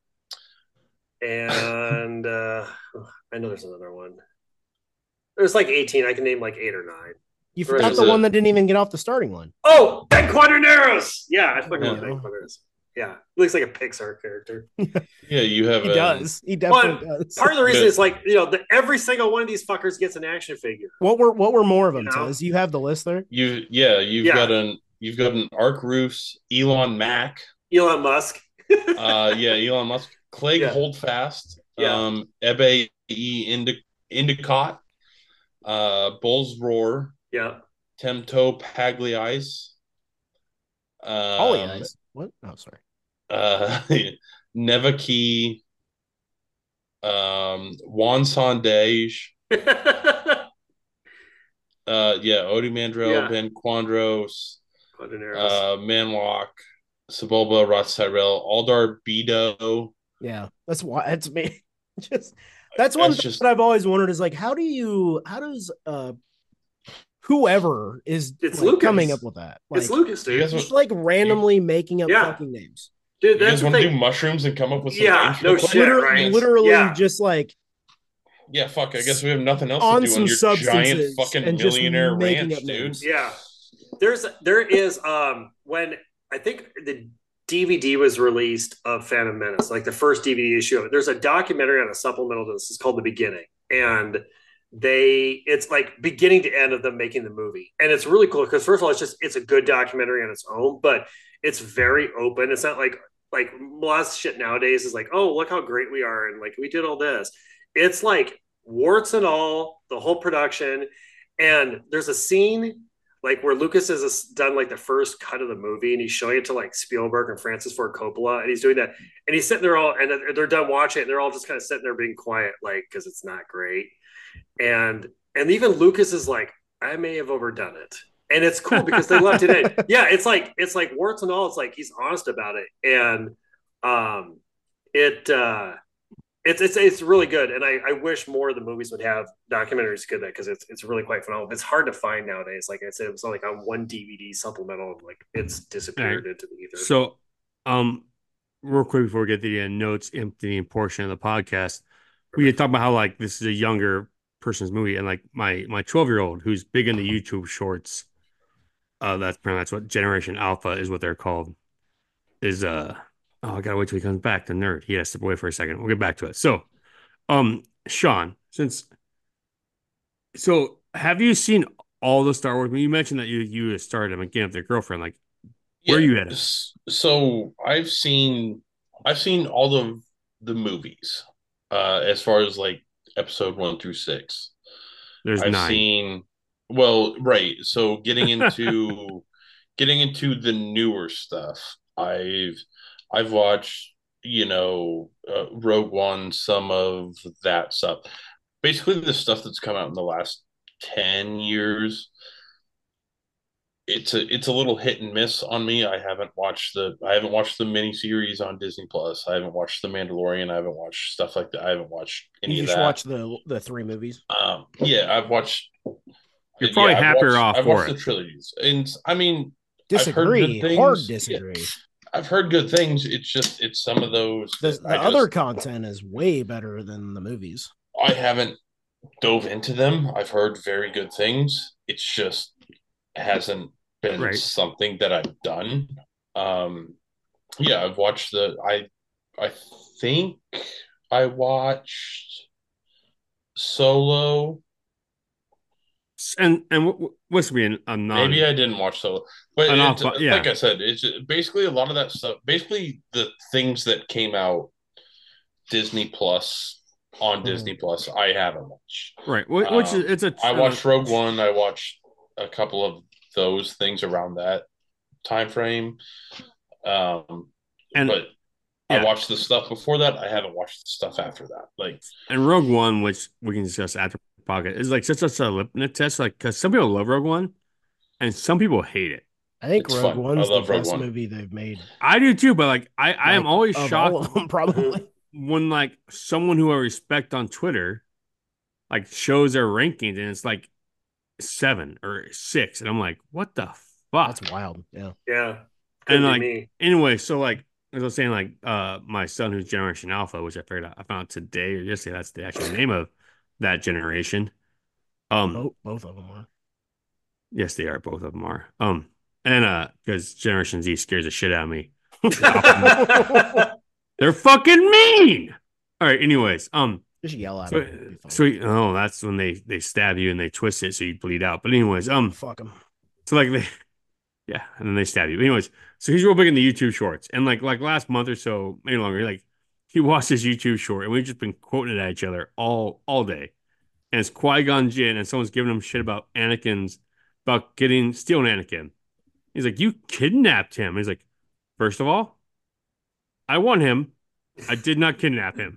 And uh, I know there's another one. There's like eighteen. I can name like eight or nine. You The rest forgot is the it. one that didn't even get off the starting line. Oh, Ben Quadraneros. Yeah, I fucking love Yeah. Ben Quadraneros. Yeah, he looks like a Pixar character. yeah, you have He um, does. He definitely But does. part of the reason Good. is like you know the, every single one of these fuckers gets an action figure. What were what were more of them? You know? Tez? You have the list there. You yeah, you've Yeah. got an you've got an Arc Roos, Elon Mack, Elon Musk. uh yeah, Elon Musk, Clegg Yeah. Holdfast, Yeah. um Ebe E Indic- Indicott, uh Bulls Roar, Yeah. Temto Pagliais, um, Holy eyes. What? Oh, sorry. uh Nevaki, um Juan Sondage, uh yeah, Odie Mandrell, Yeah. Ben Quandros, Quadraneros. uh Manlock, Sebulba, Rots Tyrell, Aldar Beto. Yeah, that's why that's me. Just that's one It's thing just- that I've always wondered is like, how do you, how does uh whoever is It's like, Lucas. coming up with that? Like, it's Lucas, You dude. guys just like randomly making up Yeah. fucking names. Dude, You that's guys the want to do thing. mushrooms and come up with some Yeah, names for no the shit, planet? Literally, right? literally Yeah. just like Yeah, fuck. I guess we have nothing else on to do some on your giant substances fucking and just millionaire making ranch, up dude. names. Yeah. There's there is um when I think the D V D was released of Phantom Menace, like the first D V D issue of it. There's a documentary on a supplemental to this. It's called The Beginning. And they it's like beginning to end of them making the movie. And it's really cool because first of all, it's just it's a good documentary on its own, but it's very open. It's not like like a lot of shit nowadays is like, oh, look how great we are, and like we did all this. It's like warts and all, the whole production. And there's a scene like where Lucas has done like the first cut of the movie and he's showing it to like Spielberg and Francis Ford Coppola, and he's doing that, and he's sitting there all, and they're done watching it, and they're all just kind of sitting there being quiet, like because it's not great, and and even Lucas is like, I may have overdone it, and it's cool because they left it in. Yeah, it's like it's like warts and all. It's like he's honest about it, and um, it uh, it's it's it's really good, and I, I wish more of the movies would have documentaries good that because it's it's really quite phenomenal. It's hard to find nowadays. Like I said, it was like on one D V D supplemental, like it's disappeared into the ether. So, um, real quick before we get to the uh, notes emptying portion of the podcast, we had talked about how like this is a younger person's movie, and like my my twelve year old who's big into YouTube shorts, uh, that's pretty much what Generation Alpha is what they're called, is uh Oh, I gotta wait till he comes back. The nerd. He has to step away for a second. We'll get back to it. So, um, Sean, since so have you seen all the Star Wars? You mentioned that you you started them again with your girlfriend. Like, where Yeah, are you at? s- So I've seen I've seen all of the movies, uh, as far as like episode one through six. There's I've nine. seen well, right. So getting into getting into the newer stuff, I've I've watched, you know, uh, Rogue One, some of that stuff. Basically, the stuff that's come out in the last ten years, it's a it's a little hit and miss on me. I haven't watched the I haven't watched the miniseries on Disney Plus. I haven't watched The Mandalorian. I haven't watched stuff like that. I haven't watched any You of just that. watch the the three movies. Um, yeah, I've watched. You're probably yeah, I've happier watched, off I've for watched it. the trilogies, and I mean, Disagree, I've heard good hard things. disagree. Yeah, I've heard good things. It's just it's some of those. The, that the I other just, content is way better than the movies. I haven't dove into them. I've heard very good things. It's just hasn't been Right. something that I've done. Um, yeah, I've watched the. I I think I watched Solo. And and what, what's being a non? Maybe I didn't watch Solo, but An it's, off- yeah. like I said, it's basically a lot of that stuff. Basically, the things that came out Disney Plus on Mhm. Disney Plus, I haven't watched. Right, wh- which is Um, it's a. I watched Rogue One. I watched a couple of those things around that time frame. Um, And- but yeah. I watched the stuff before that. I haven't watched the stuff after that. Like, And Rogue One, which we can discuss after pocket, is like such such a litmus test. Like, because some people love Rogue One, and some people hate it. I think It's Rogue fun. One's I the love Rogue best One. movie they've made. I do too, but like, I I am Like, always of shocked all of them, probably. when like someone who I respect on Twitter, like shows their rankings and it's like seven or six, and I'm like, what the fuck? That's wild. Yeah. Yeah. Could And be like, me. anyway, so like, as I was saying, like, uh, my son who's Generation Alpha, which I figured out, I found out today or yesterday, that's the actual name of that generation. Um, Both, both of them are. yes, they are. Both of them are. Um, and uh, because Generation Z scares the shit out of me. They're fucking mean. All right. Anyways, um, Just yell at so, them. It'll be fine. so oh, that's when they they stab you and they twist it so you bleed out. But anyways, um, Fuck them. so like they, yeah, and then they stab you. But anyways, so he's real big in the YouTube shorts, and like like last month or so, maybe longer, like he watched his YouTube short, and we've just been quoting it at each other all all day. And it's Qui-Gon Jinn, and someone's giving him shit about Anakin's about getting stealing Anakin. He's like, you kidnapped him. He's like, first of all, I won him. I did not kidnap him.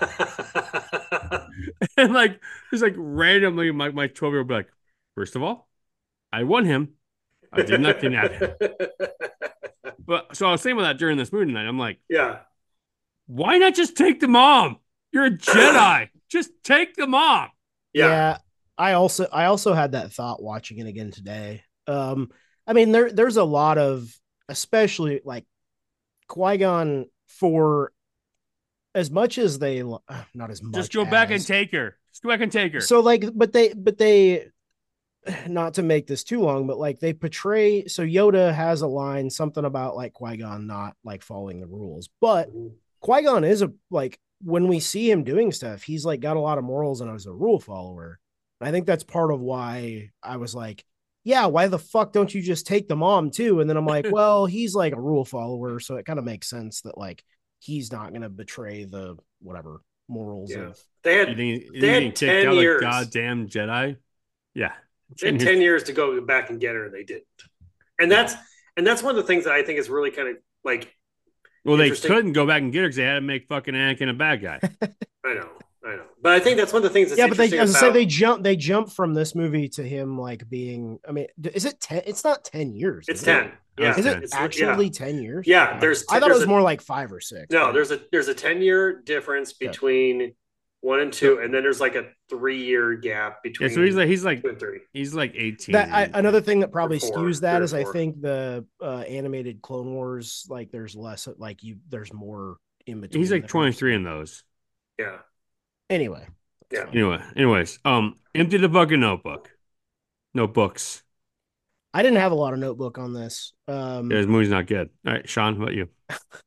And like, just like randomly, my my twelve year old be like, first of all, I won him. I did not kidnap him. But so I was saying about that during this movie tonight. I'm like, Yeah. why not just take the mom? You're a Jedi. Just take the mom. Yeah. I also I also had that thought watching it again today. Um, I mean, there there's a lot of, especially like Qui-Gon, for as much as they not as much. Just go back and as- take her. Just go back and take her. So like, but they, but they, not to make this too long, but like they portray. So Yoda has a line, something about like Qui-Gon not like following the rules, but Qui-Gon is a like when we see him doing stuff, he's like got a lot of morals and is a rule follower. And I think that's part of why I was like, yeah, why the fuck don't you just take the mom too? And then I'm like, well, he's like a rule follower, so it kind of makes sense that like he's not gonna betray the whatever morals Yeah. of. They You had think, you they think had he kicked ten out a years. goddamn Jedi? Yeah. They had ten years to go back and get her, and they didn't. And that's and that's one of the things that I think is really kind of like. Well, they interesting. couldn't go back and get her because they had to make fucking Anakin a bad guy. I know, I know, but I think that's one of the things that's Yeah, but they, interesting as I say, about- they jump, they jump from this movie to him like being. I mean, is it ten? It's not ten years. It's is it? ten. Yeah, Is it It's- actually yeah. ten years? Yeah, there's. I thought there's it was a- more like five or six. No, but- there's a there's a ten year difference between one and two, and then there's like a three year gap Yeah, between. so he's like he's like two and three. he's like eighteen. That I, another thing that probably Or four, skews that three or is I four. think the uh, animated Clone Wars, like there's less like you there's more in between. He's like there. twenty-three in those. Yeah. Anyway, Yeah. Anyway, anyways, um, empty the fucking notebook. Notebooks. I didn't have a lot of notebook on this. Um, Yeah, this movie's not good. All right, Sean, how about you?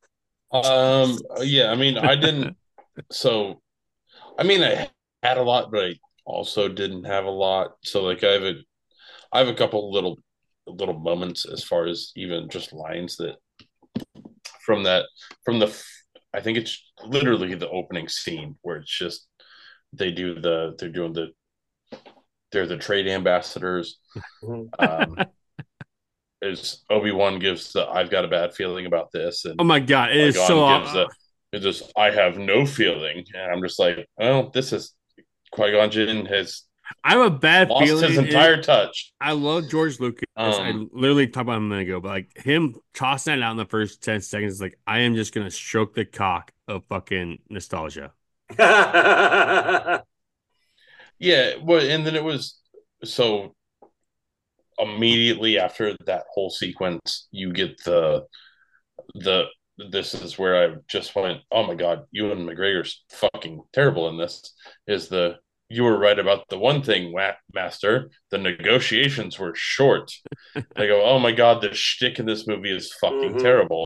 Um, yeah, I mean, I didn't. So, I mean, I had a lot, but I also didn't have a lot. So, like, I have a, I have a couple little, little moments as far as even just lines that from that, from the, I think it's literally the opening scene where it's just they do the, they're doing the, they're the trade ambassadors. Um, is Obi-Wan gives the I've got a bad feeling about this, and oh my god, it is so gives the, it's just I have no feeling, and I'm just like, well, this is Qui-Gon Jinn has I have a bad lost feeling his entire it, touch. I love George Lucas. Um, I literally talked about him a minute ago, but like him tossing it out in the first ten seconds, like I am just gonna stroke the cock of fucking nostalgia. Yeah, well, and then it was so immediately after that whole sequence, you get the the this is where I just went, oh my god, Ewan McGregor's fucking terrible in this. Is the you were right about the one thing, Master. The negotiations were short. I go, oh my god, the shtick in this movie is fucking mm-hmm. terrible.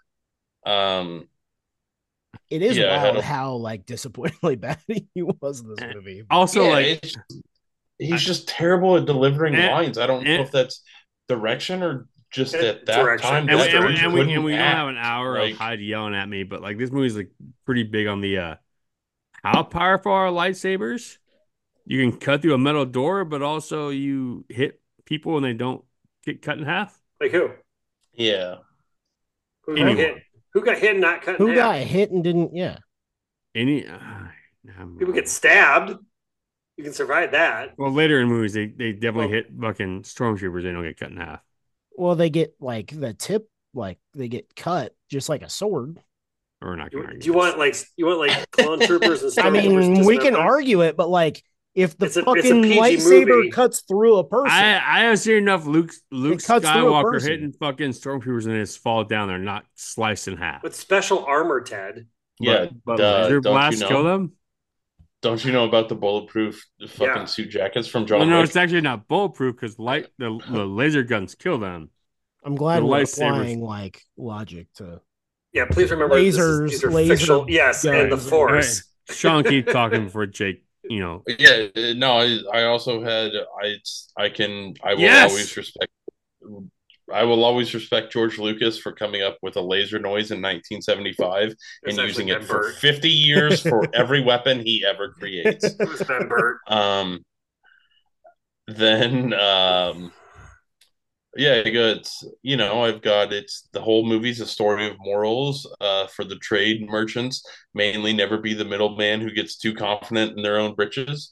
Um, it is yeah, wild a, how like disappointingly bad he was in this movie. Also, yeah, like. He's I, just terrible at delivering and, lines. I don't and, know if that's direction or just at that direction. time. And, and, and, and we, and we don't have an hour like, of Hyde yelling at me, but like this movie's like pretty big on the uh, how powerful are lightsabers? You can cut through a metal door, but also you hit people and they don't get cut in half. Like who? Yeah. Who got hit? Who got hit and not cut? Who in got half? hit and didn't? Yeah. Any uh, people get stabbed. You can survive that. Well, later in movies, they, they definitely well, hit fucking stormtroopers. They don't get cut in half. Well, they get like the tip, like they get cut just like a sword. Or not. Do, do you want like you want like clone troopers and stuff? I mean, we can argue it, but like if the it's a, fucking lightsaber movie. cuts through a person, I I have seen enough Luke Luke Skywalker hitting fucking stormtroopers and they just fall down. They're not sliced in half with special armor, Ted. Yeah, but, but uh, laser blasts you know? kill them. Don't you know about the bulletproof fucking yeah. suit jackets from John? Well, no, Wick? It's actually not bulletproof because light the, the laser guns kill them. I'm glad the we're applying like logic to. Yeah, please remember lasers. This is, these are laser fictional, yes, guns. And the Force. Right. Sean, keep talking before Jake. You know. Yeah, no, I, I also had I I can I will yes! always respect. I will always respect George Lucas for coming up with a laser noise in nineteen seventy-five and using it for Burt. fifty years for every weapon he ever creates. It was Ben Burt. Um, then, um, yeah, it's, you know, I've got, it's the whole movie's a story of morals uh, for the trade merchants, mainly never be the middleman who gets too confident in their own britches.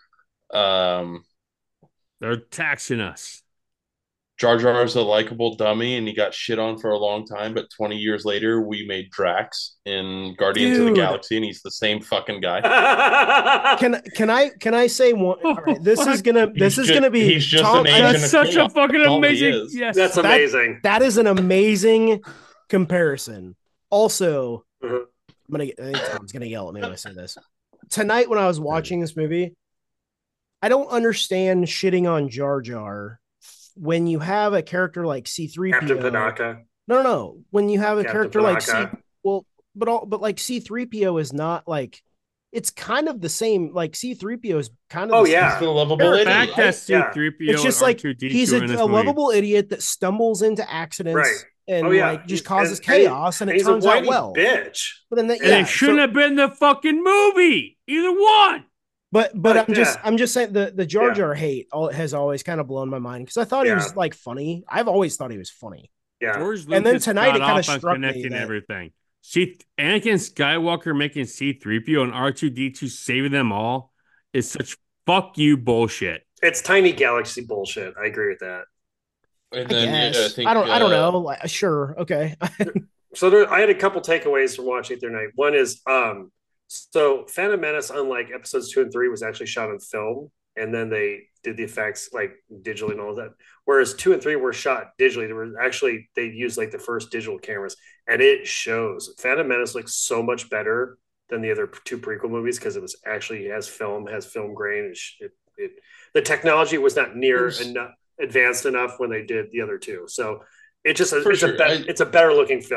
Um, They're taxing us. Jar Jar is a likable dummy, and he got shit on for a long time. But twenty years later, we made Drax in Guardians Dude. of the Galaxy, and he's the same fucking guy. Can can I can I say one? All right, this is gonna this he's is just, gonna be. He's just Tom, an agent That's such a fucking amazing. Yes, that's that, amazing. That is an amazing comparison. Also, mm-hmm. I'm gonna. I think Tom's gonna yell at me when I say this. Tonight, when I was watching this movie, I don't understand shitting on Jar Jar. When you have a character like C three P O, Captain Panaka. No, no, no. When you have a Captain character Panaka. like C, well, but all, but like C three P O is not like, it's kind of the same. Like C three P O is kind of oh the yeah, the lovable idiot. Fact that C three P O it's just like he's a, a lovable idiot that stumbles into accidents right. and oh, yeah. like just causes and, chaos, and, and it turns out well. Bitch, but then that, and yeah, it shouldn't so, have been the fucking movie. Either one. But but I'm yeah. just I'm just saying the the Jar Jar yeah. hate all, has always kind of blown my mind because I thought yeah. he was like funny. I've always thought he was funny. Yeah. George and then tonight it kind of struck struck connecting me that, everything. See, Anakin Skywalker making C three P O and R two D two saving them all is such fuck you bullshit. It's tiny galaxy bullshit. I agree with that. And then, I, guess. yeah, I, think, I don't. Uh, I don't know. Like, sure. Okay. So there, I had a couple takeaways from watching it the other night. One is, um, so Phantom Menace, unlike episodes two and three, was actually shot on film, and then they did the effects like digitally and all that. Whereas two and three were shot digitally. They were actually they used like the first digital cameras, and it shows. Phantom Menace looks so much better than the other two prequel movies because it was actually has film, has film grain. It, it, it the technology was not near enough advanced enough when they did the other two. So it just it's sure. a better, I, it's a better looking film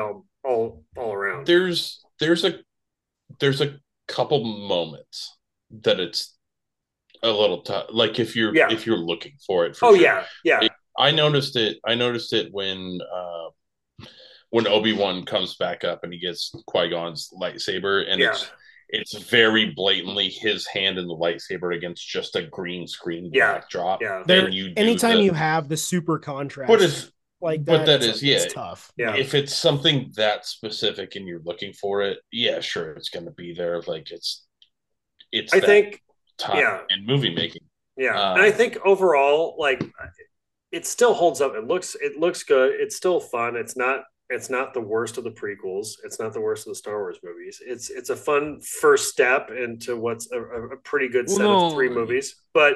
all all around. There's there's a there's a couple moments that it's a little tough. Like if you're Yeah. if you're looking for it. For Oh sure. yeah, yeah. It- I noticed it. I noticed it when uh, when Obi-Wan comes back up and he gets Qui-Gon's lightsaber, and Yeah. it's it's very blatantly his hand in the lightsaber against just a green screen Yeah. backdrop. Yeah. There, And you do anytime the- you have the super contrast, But if like that, but that it's, is yeah, it's tough. Yeah. if it's something that specific and you're looking for it, yeah, sure, it's going to be there. Like it's it's I that think time yeah. in movie making. Yeah, Uh, and I think overall, like, it still holds up. It looks, it looks good. It's still fun. It's not, it's not the worst of the prequels. It's not the worst of the Star Wars movies. It's, it's a fun first step into what's a, a pretty good set Well, of three movies. But,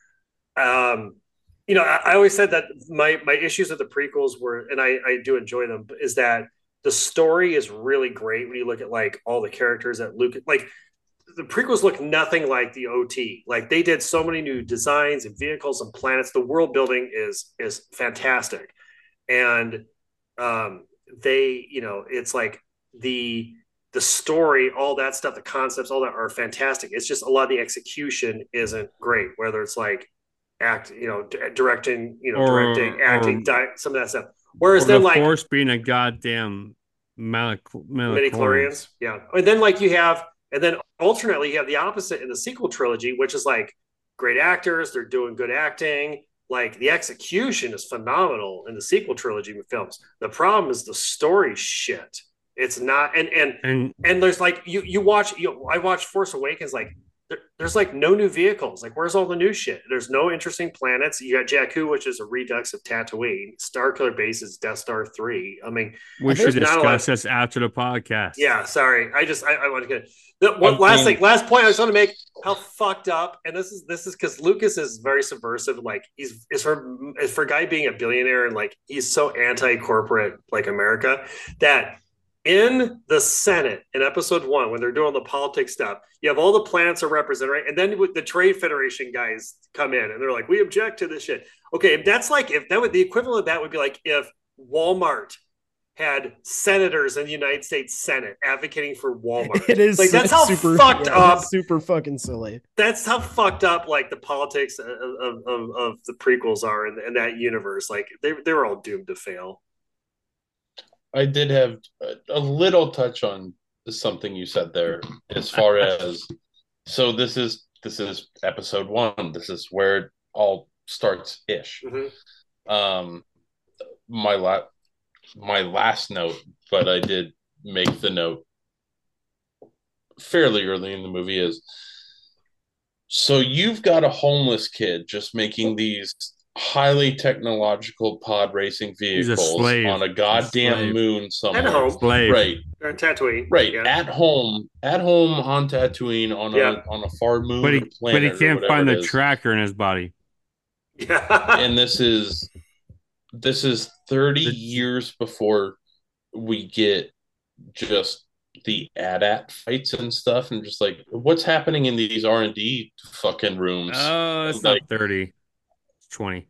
um, you know, I, I always said that my my issues with the prequels were, and I I do enjoy them, is that the story is really great when you look at like all the characters that Luke like. The prequels look nothing like the O T. Like they did so many new designs and vehicles and planets. The world building is is fantastic, and um, they, you know, it's like the the story, all that stuff, the concepts, all that are fantastic. It's just a lot of the execution isn't great. Whether it's like act, you know, d- directing, you know, Or- directing, acting, or- di- some of that stuff. Whereas Or then the like Force being a goddamn Malik- midi chlorians, yeah, and then like you have. And then alternately, you have the opposite in the sequel trilogy, which is like great actors. They're doing good acting. Like the execution is phenomenal in the sequel trilogy films. The problem is the story shit. It's not. And and And and there's like you you watch. You, I watched Force Awakens. Like there, there's like no new vehicles. Like where's all the new shit? There's no interesting planets. You got Jakku, which is a redux of Tatooine. Starkiller Base is Death Star three. I mean, we there's should not a lot- discuss this after the podcast. yeah, sorry. I just I, I want to get the one I last mean- thing, last point I just want to make. How fucked up, and this is this is because Lucas is very subversive. Like he's is for is for a guy being a billionaire and like he's so anti-corporate like America that in the Senate in episode one when they're doing the politics stuff, you have all the planets are represented, right? And then with the Trade Federation guys come in and they're like, we object to this shit. Okay, if that's like if that would the equivalent of that would be like if Walmart had senators in the United States Senate advocating for Walmart. It is like that's how super, fucked yeah, up. it's super fucking silly. That's how fucked up like the politics of, of, of, of the prequels are in, in that universe. Like they they were all doomed to fail. I did have a, a little touch on something you said there, as far as so this is this is episode one. This is where it all starts ish. Mm-hmm. Um, my la- my last note, but I did make the note fairly early in the movie is so you've got a homeless kid just making these highly technological pod racing a vehicles slave. on a goddamn Slave. moon somewhere. At home. Slave. Right. Or Tatooine. Right. Yeah. At home, at home on Tatooine on Yeah. a on a far moon But he or but planet he or can't whatever find it the is. tracker in his body. Yeah. And this is this is thirty The- years before we get just the A T A T fights and stuff, and just like what's happening in these R and D fucking rooms. Oh, it's Like- not thirty. It's twenty.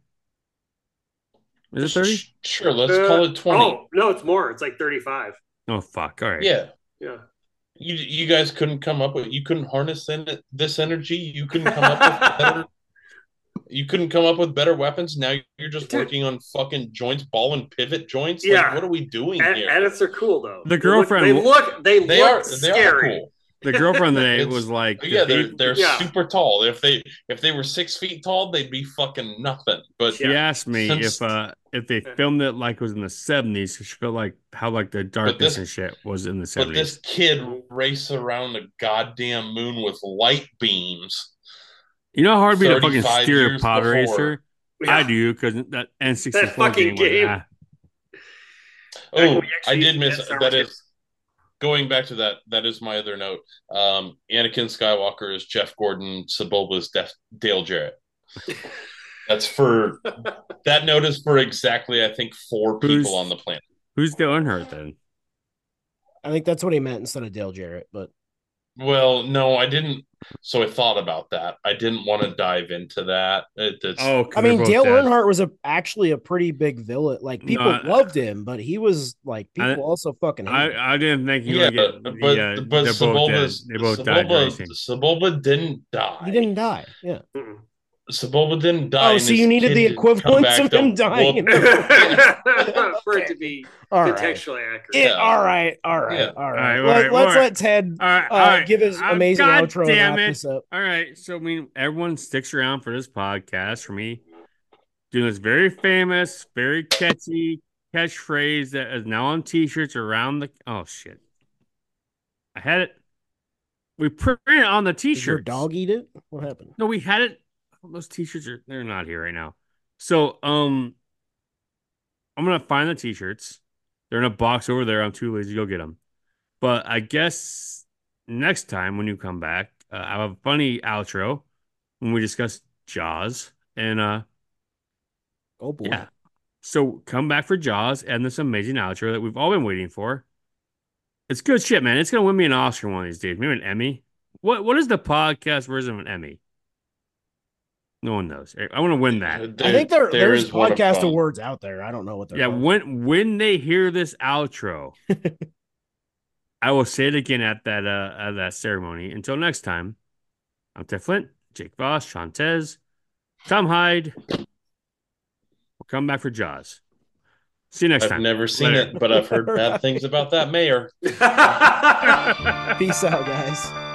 Is it thirty? Sh- Sure, let's Uh, call it twenty. Oh no, it's more. It's like thirty-five. Oh fuck! All right. Yeah. Yeah. You you guys couldn't come up with you couldn't harness in this energy. You couldn't come up with better. You couldn't come up with better weapons. Now you're just Dude. working on fucking joints, ball and pivot joints. Yeah. Like, what are we doing Ed- here? edits are cool though. The They look- girlfriend- They look. They, They look are they are scary. cool. The girlfriend today It's- was like, Yeah, if they're he- they're Yeah. super tall. If they if they were six feet tall, they'd be fucking nothing. But she asked me Since- if uh if they filmed it like it was in the seventies, she felt like how like the darkness this- and shit was in the but this seventies. kid race around the goddamn moon with light beams. You know how hard it'd be to fucking thirty-five steer a years pod before. racer? Yeah. I do because that N sixty-four That fucking game. was- game. ah. Oh, We I actually- did miss that's our that. kid. Is going back to that. That is my other note. Um, Anakin Skywalker is Jeff Gordon. Sebulba's Def- Dale Jarrett. That's for that note is for exactly I think four people Who's- on the planet. Who's the unhurt then? I think that's what he meant instead of Dale Jarrett, but Well, no, I didn't. So I thought about that. I didn't want to dive into that. It, it's, Oh, I mean, Dale dead. Earnhardt was a actually a pretty big villain. Like people No, loved him, but he was like people I, also fucking. Hated I, I didn't think he yeah, would get. but the, uh, but they're both dead. Sebulba's- They both died Sebulba, racing. Sebulba didn't die. He didn't die. Yeah. Sebulba didn't die. Oh, and so his you needed kid the didn't come equivalence back of to him dying. in whoop- the- For it to be All right. contextually accurate. Yeah, all right, all right, Yeah. all right. All right, Let, all right, let's all right. let Ted All right, uh, all right. give his Uh, amazing God outro and damn wrap it. this up. All right. So, I mean, everyone sticks around for this podcast for me doing this very famous, very catchy catchphrase that is now on t-shirts around the. Oh, shit. I had it. We printed it on the Did your t-shirts. dog eat it? What happened? No, we had it. Those t-shirts are they're not here right now. So, um, I'm gonna find the t-shirts. They're in a box over there. I'm too lazy to go get them. But I guess next time when you come back, uh, I have a funny outro when we discuss Jaws. And uh, Oh boy. yeah, so come back for Jaws and this amazing outro that we've all been waiting for. It's good shit, man. It's gonna win me an Oscar one of these days, maybe an Emmy. What what is the podcast version of an Emmy? No one knows. I want to win that. There- I think there, there there's is one of podcast fun. awards out there. I don't know what they're Yeah, called. when when they hear this outro, I will say it again at that uh at that ceremony. Until next time, I'm Ted Flint, Jake Voss, Sean Tez, Tom Hyde. We'll come back for Jaws. See you next I've time. never seen Later. it, but I've heard bad things about that mayor. Peace out, guys.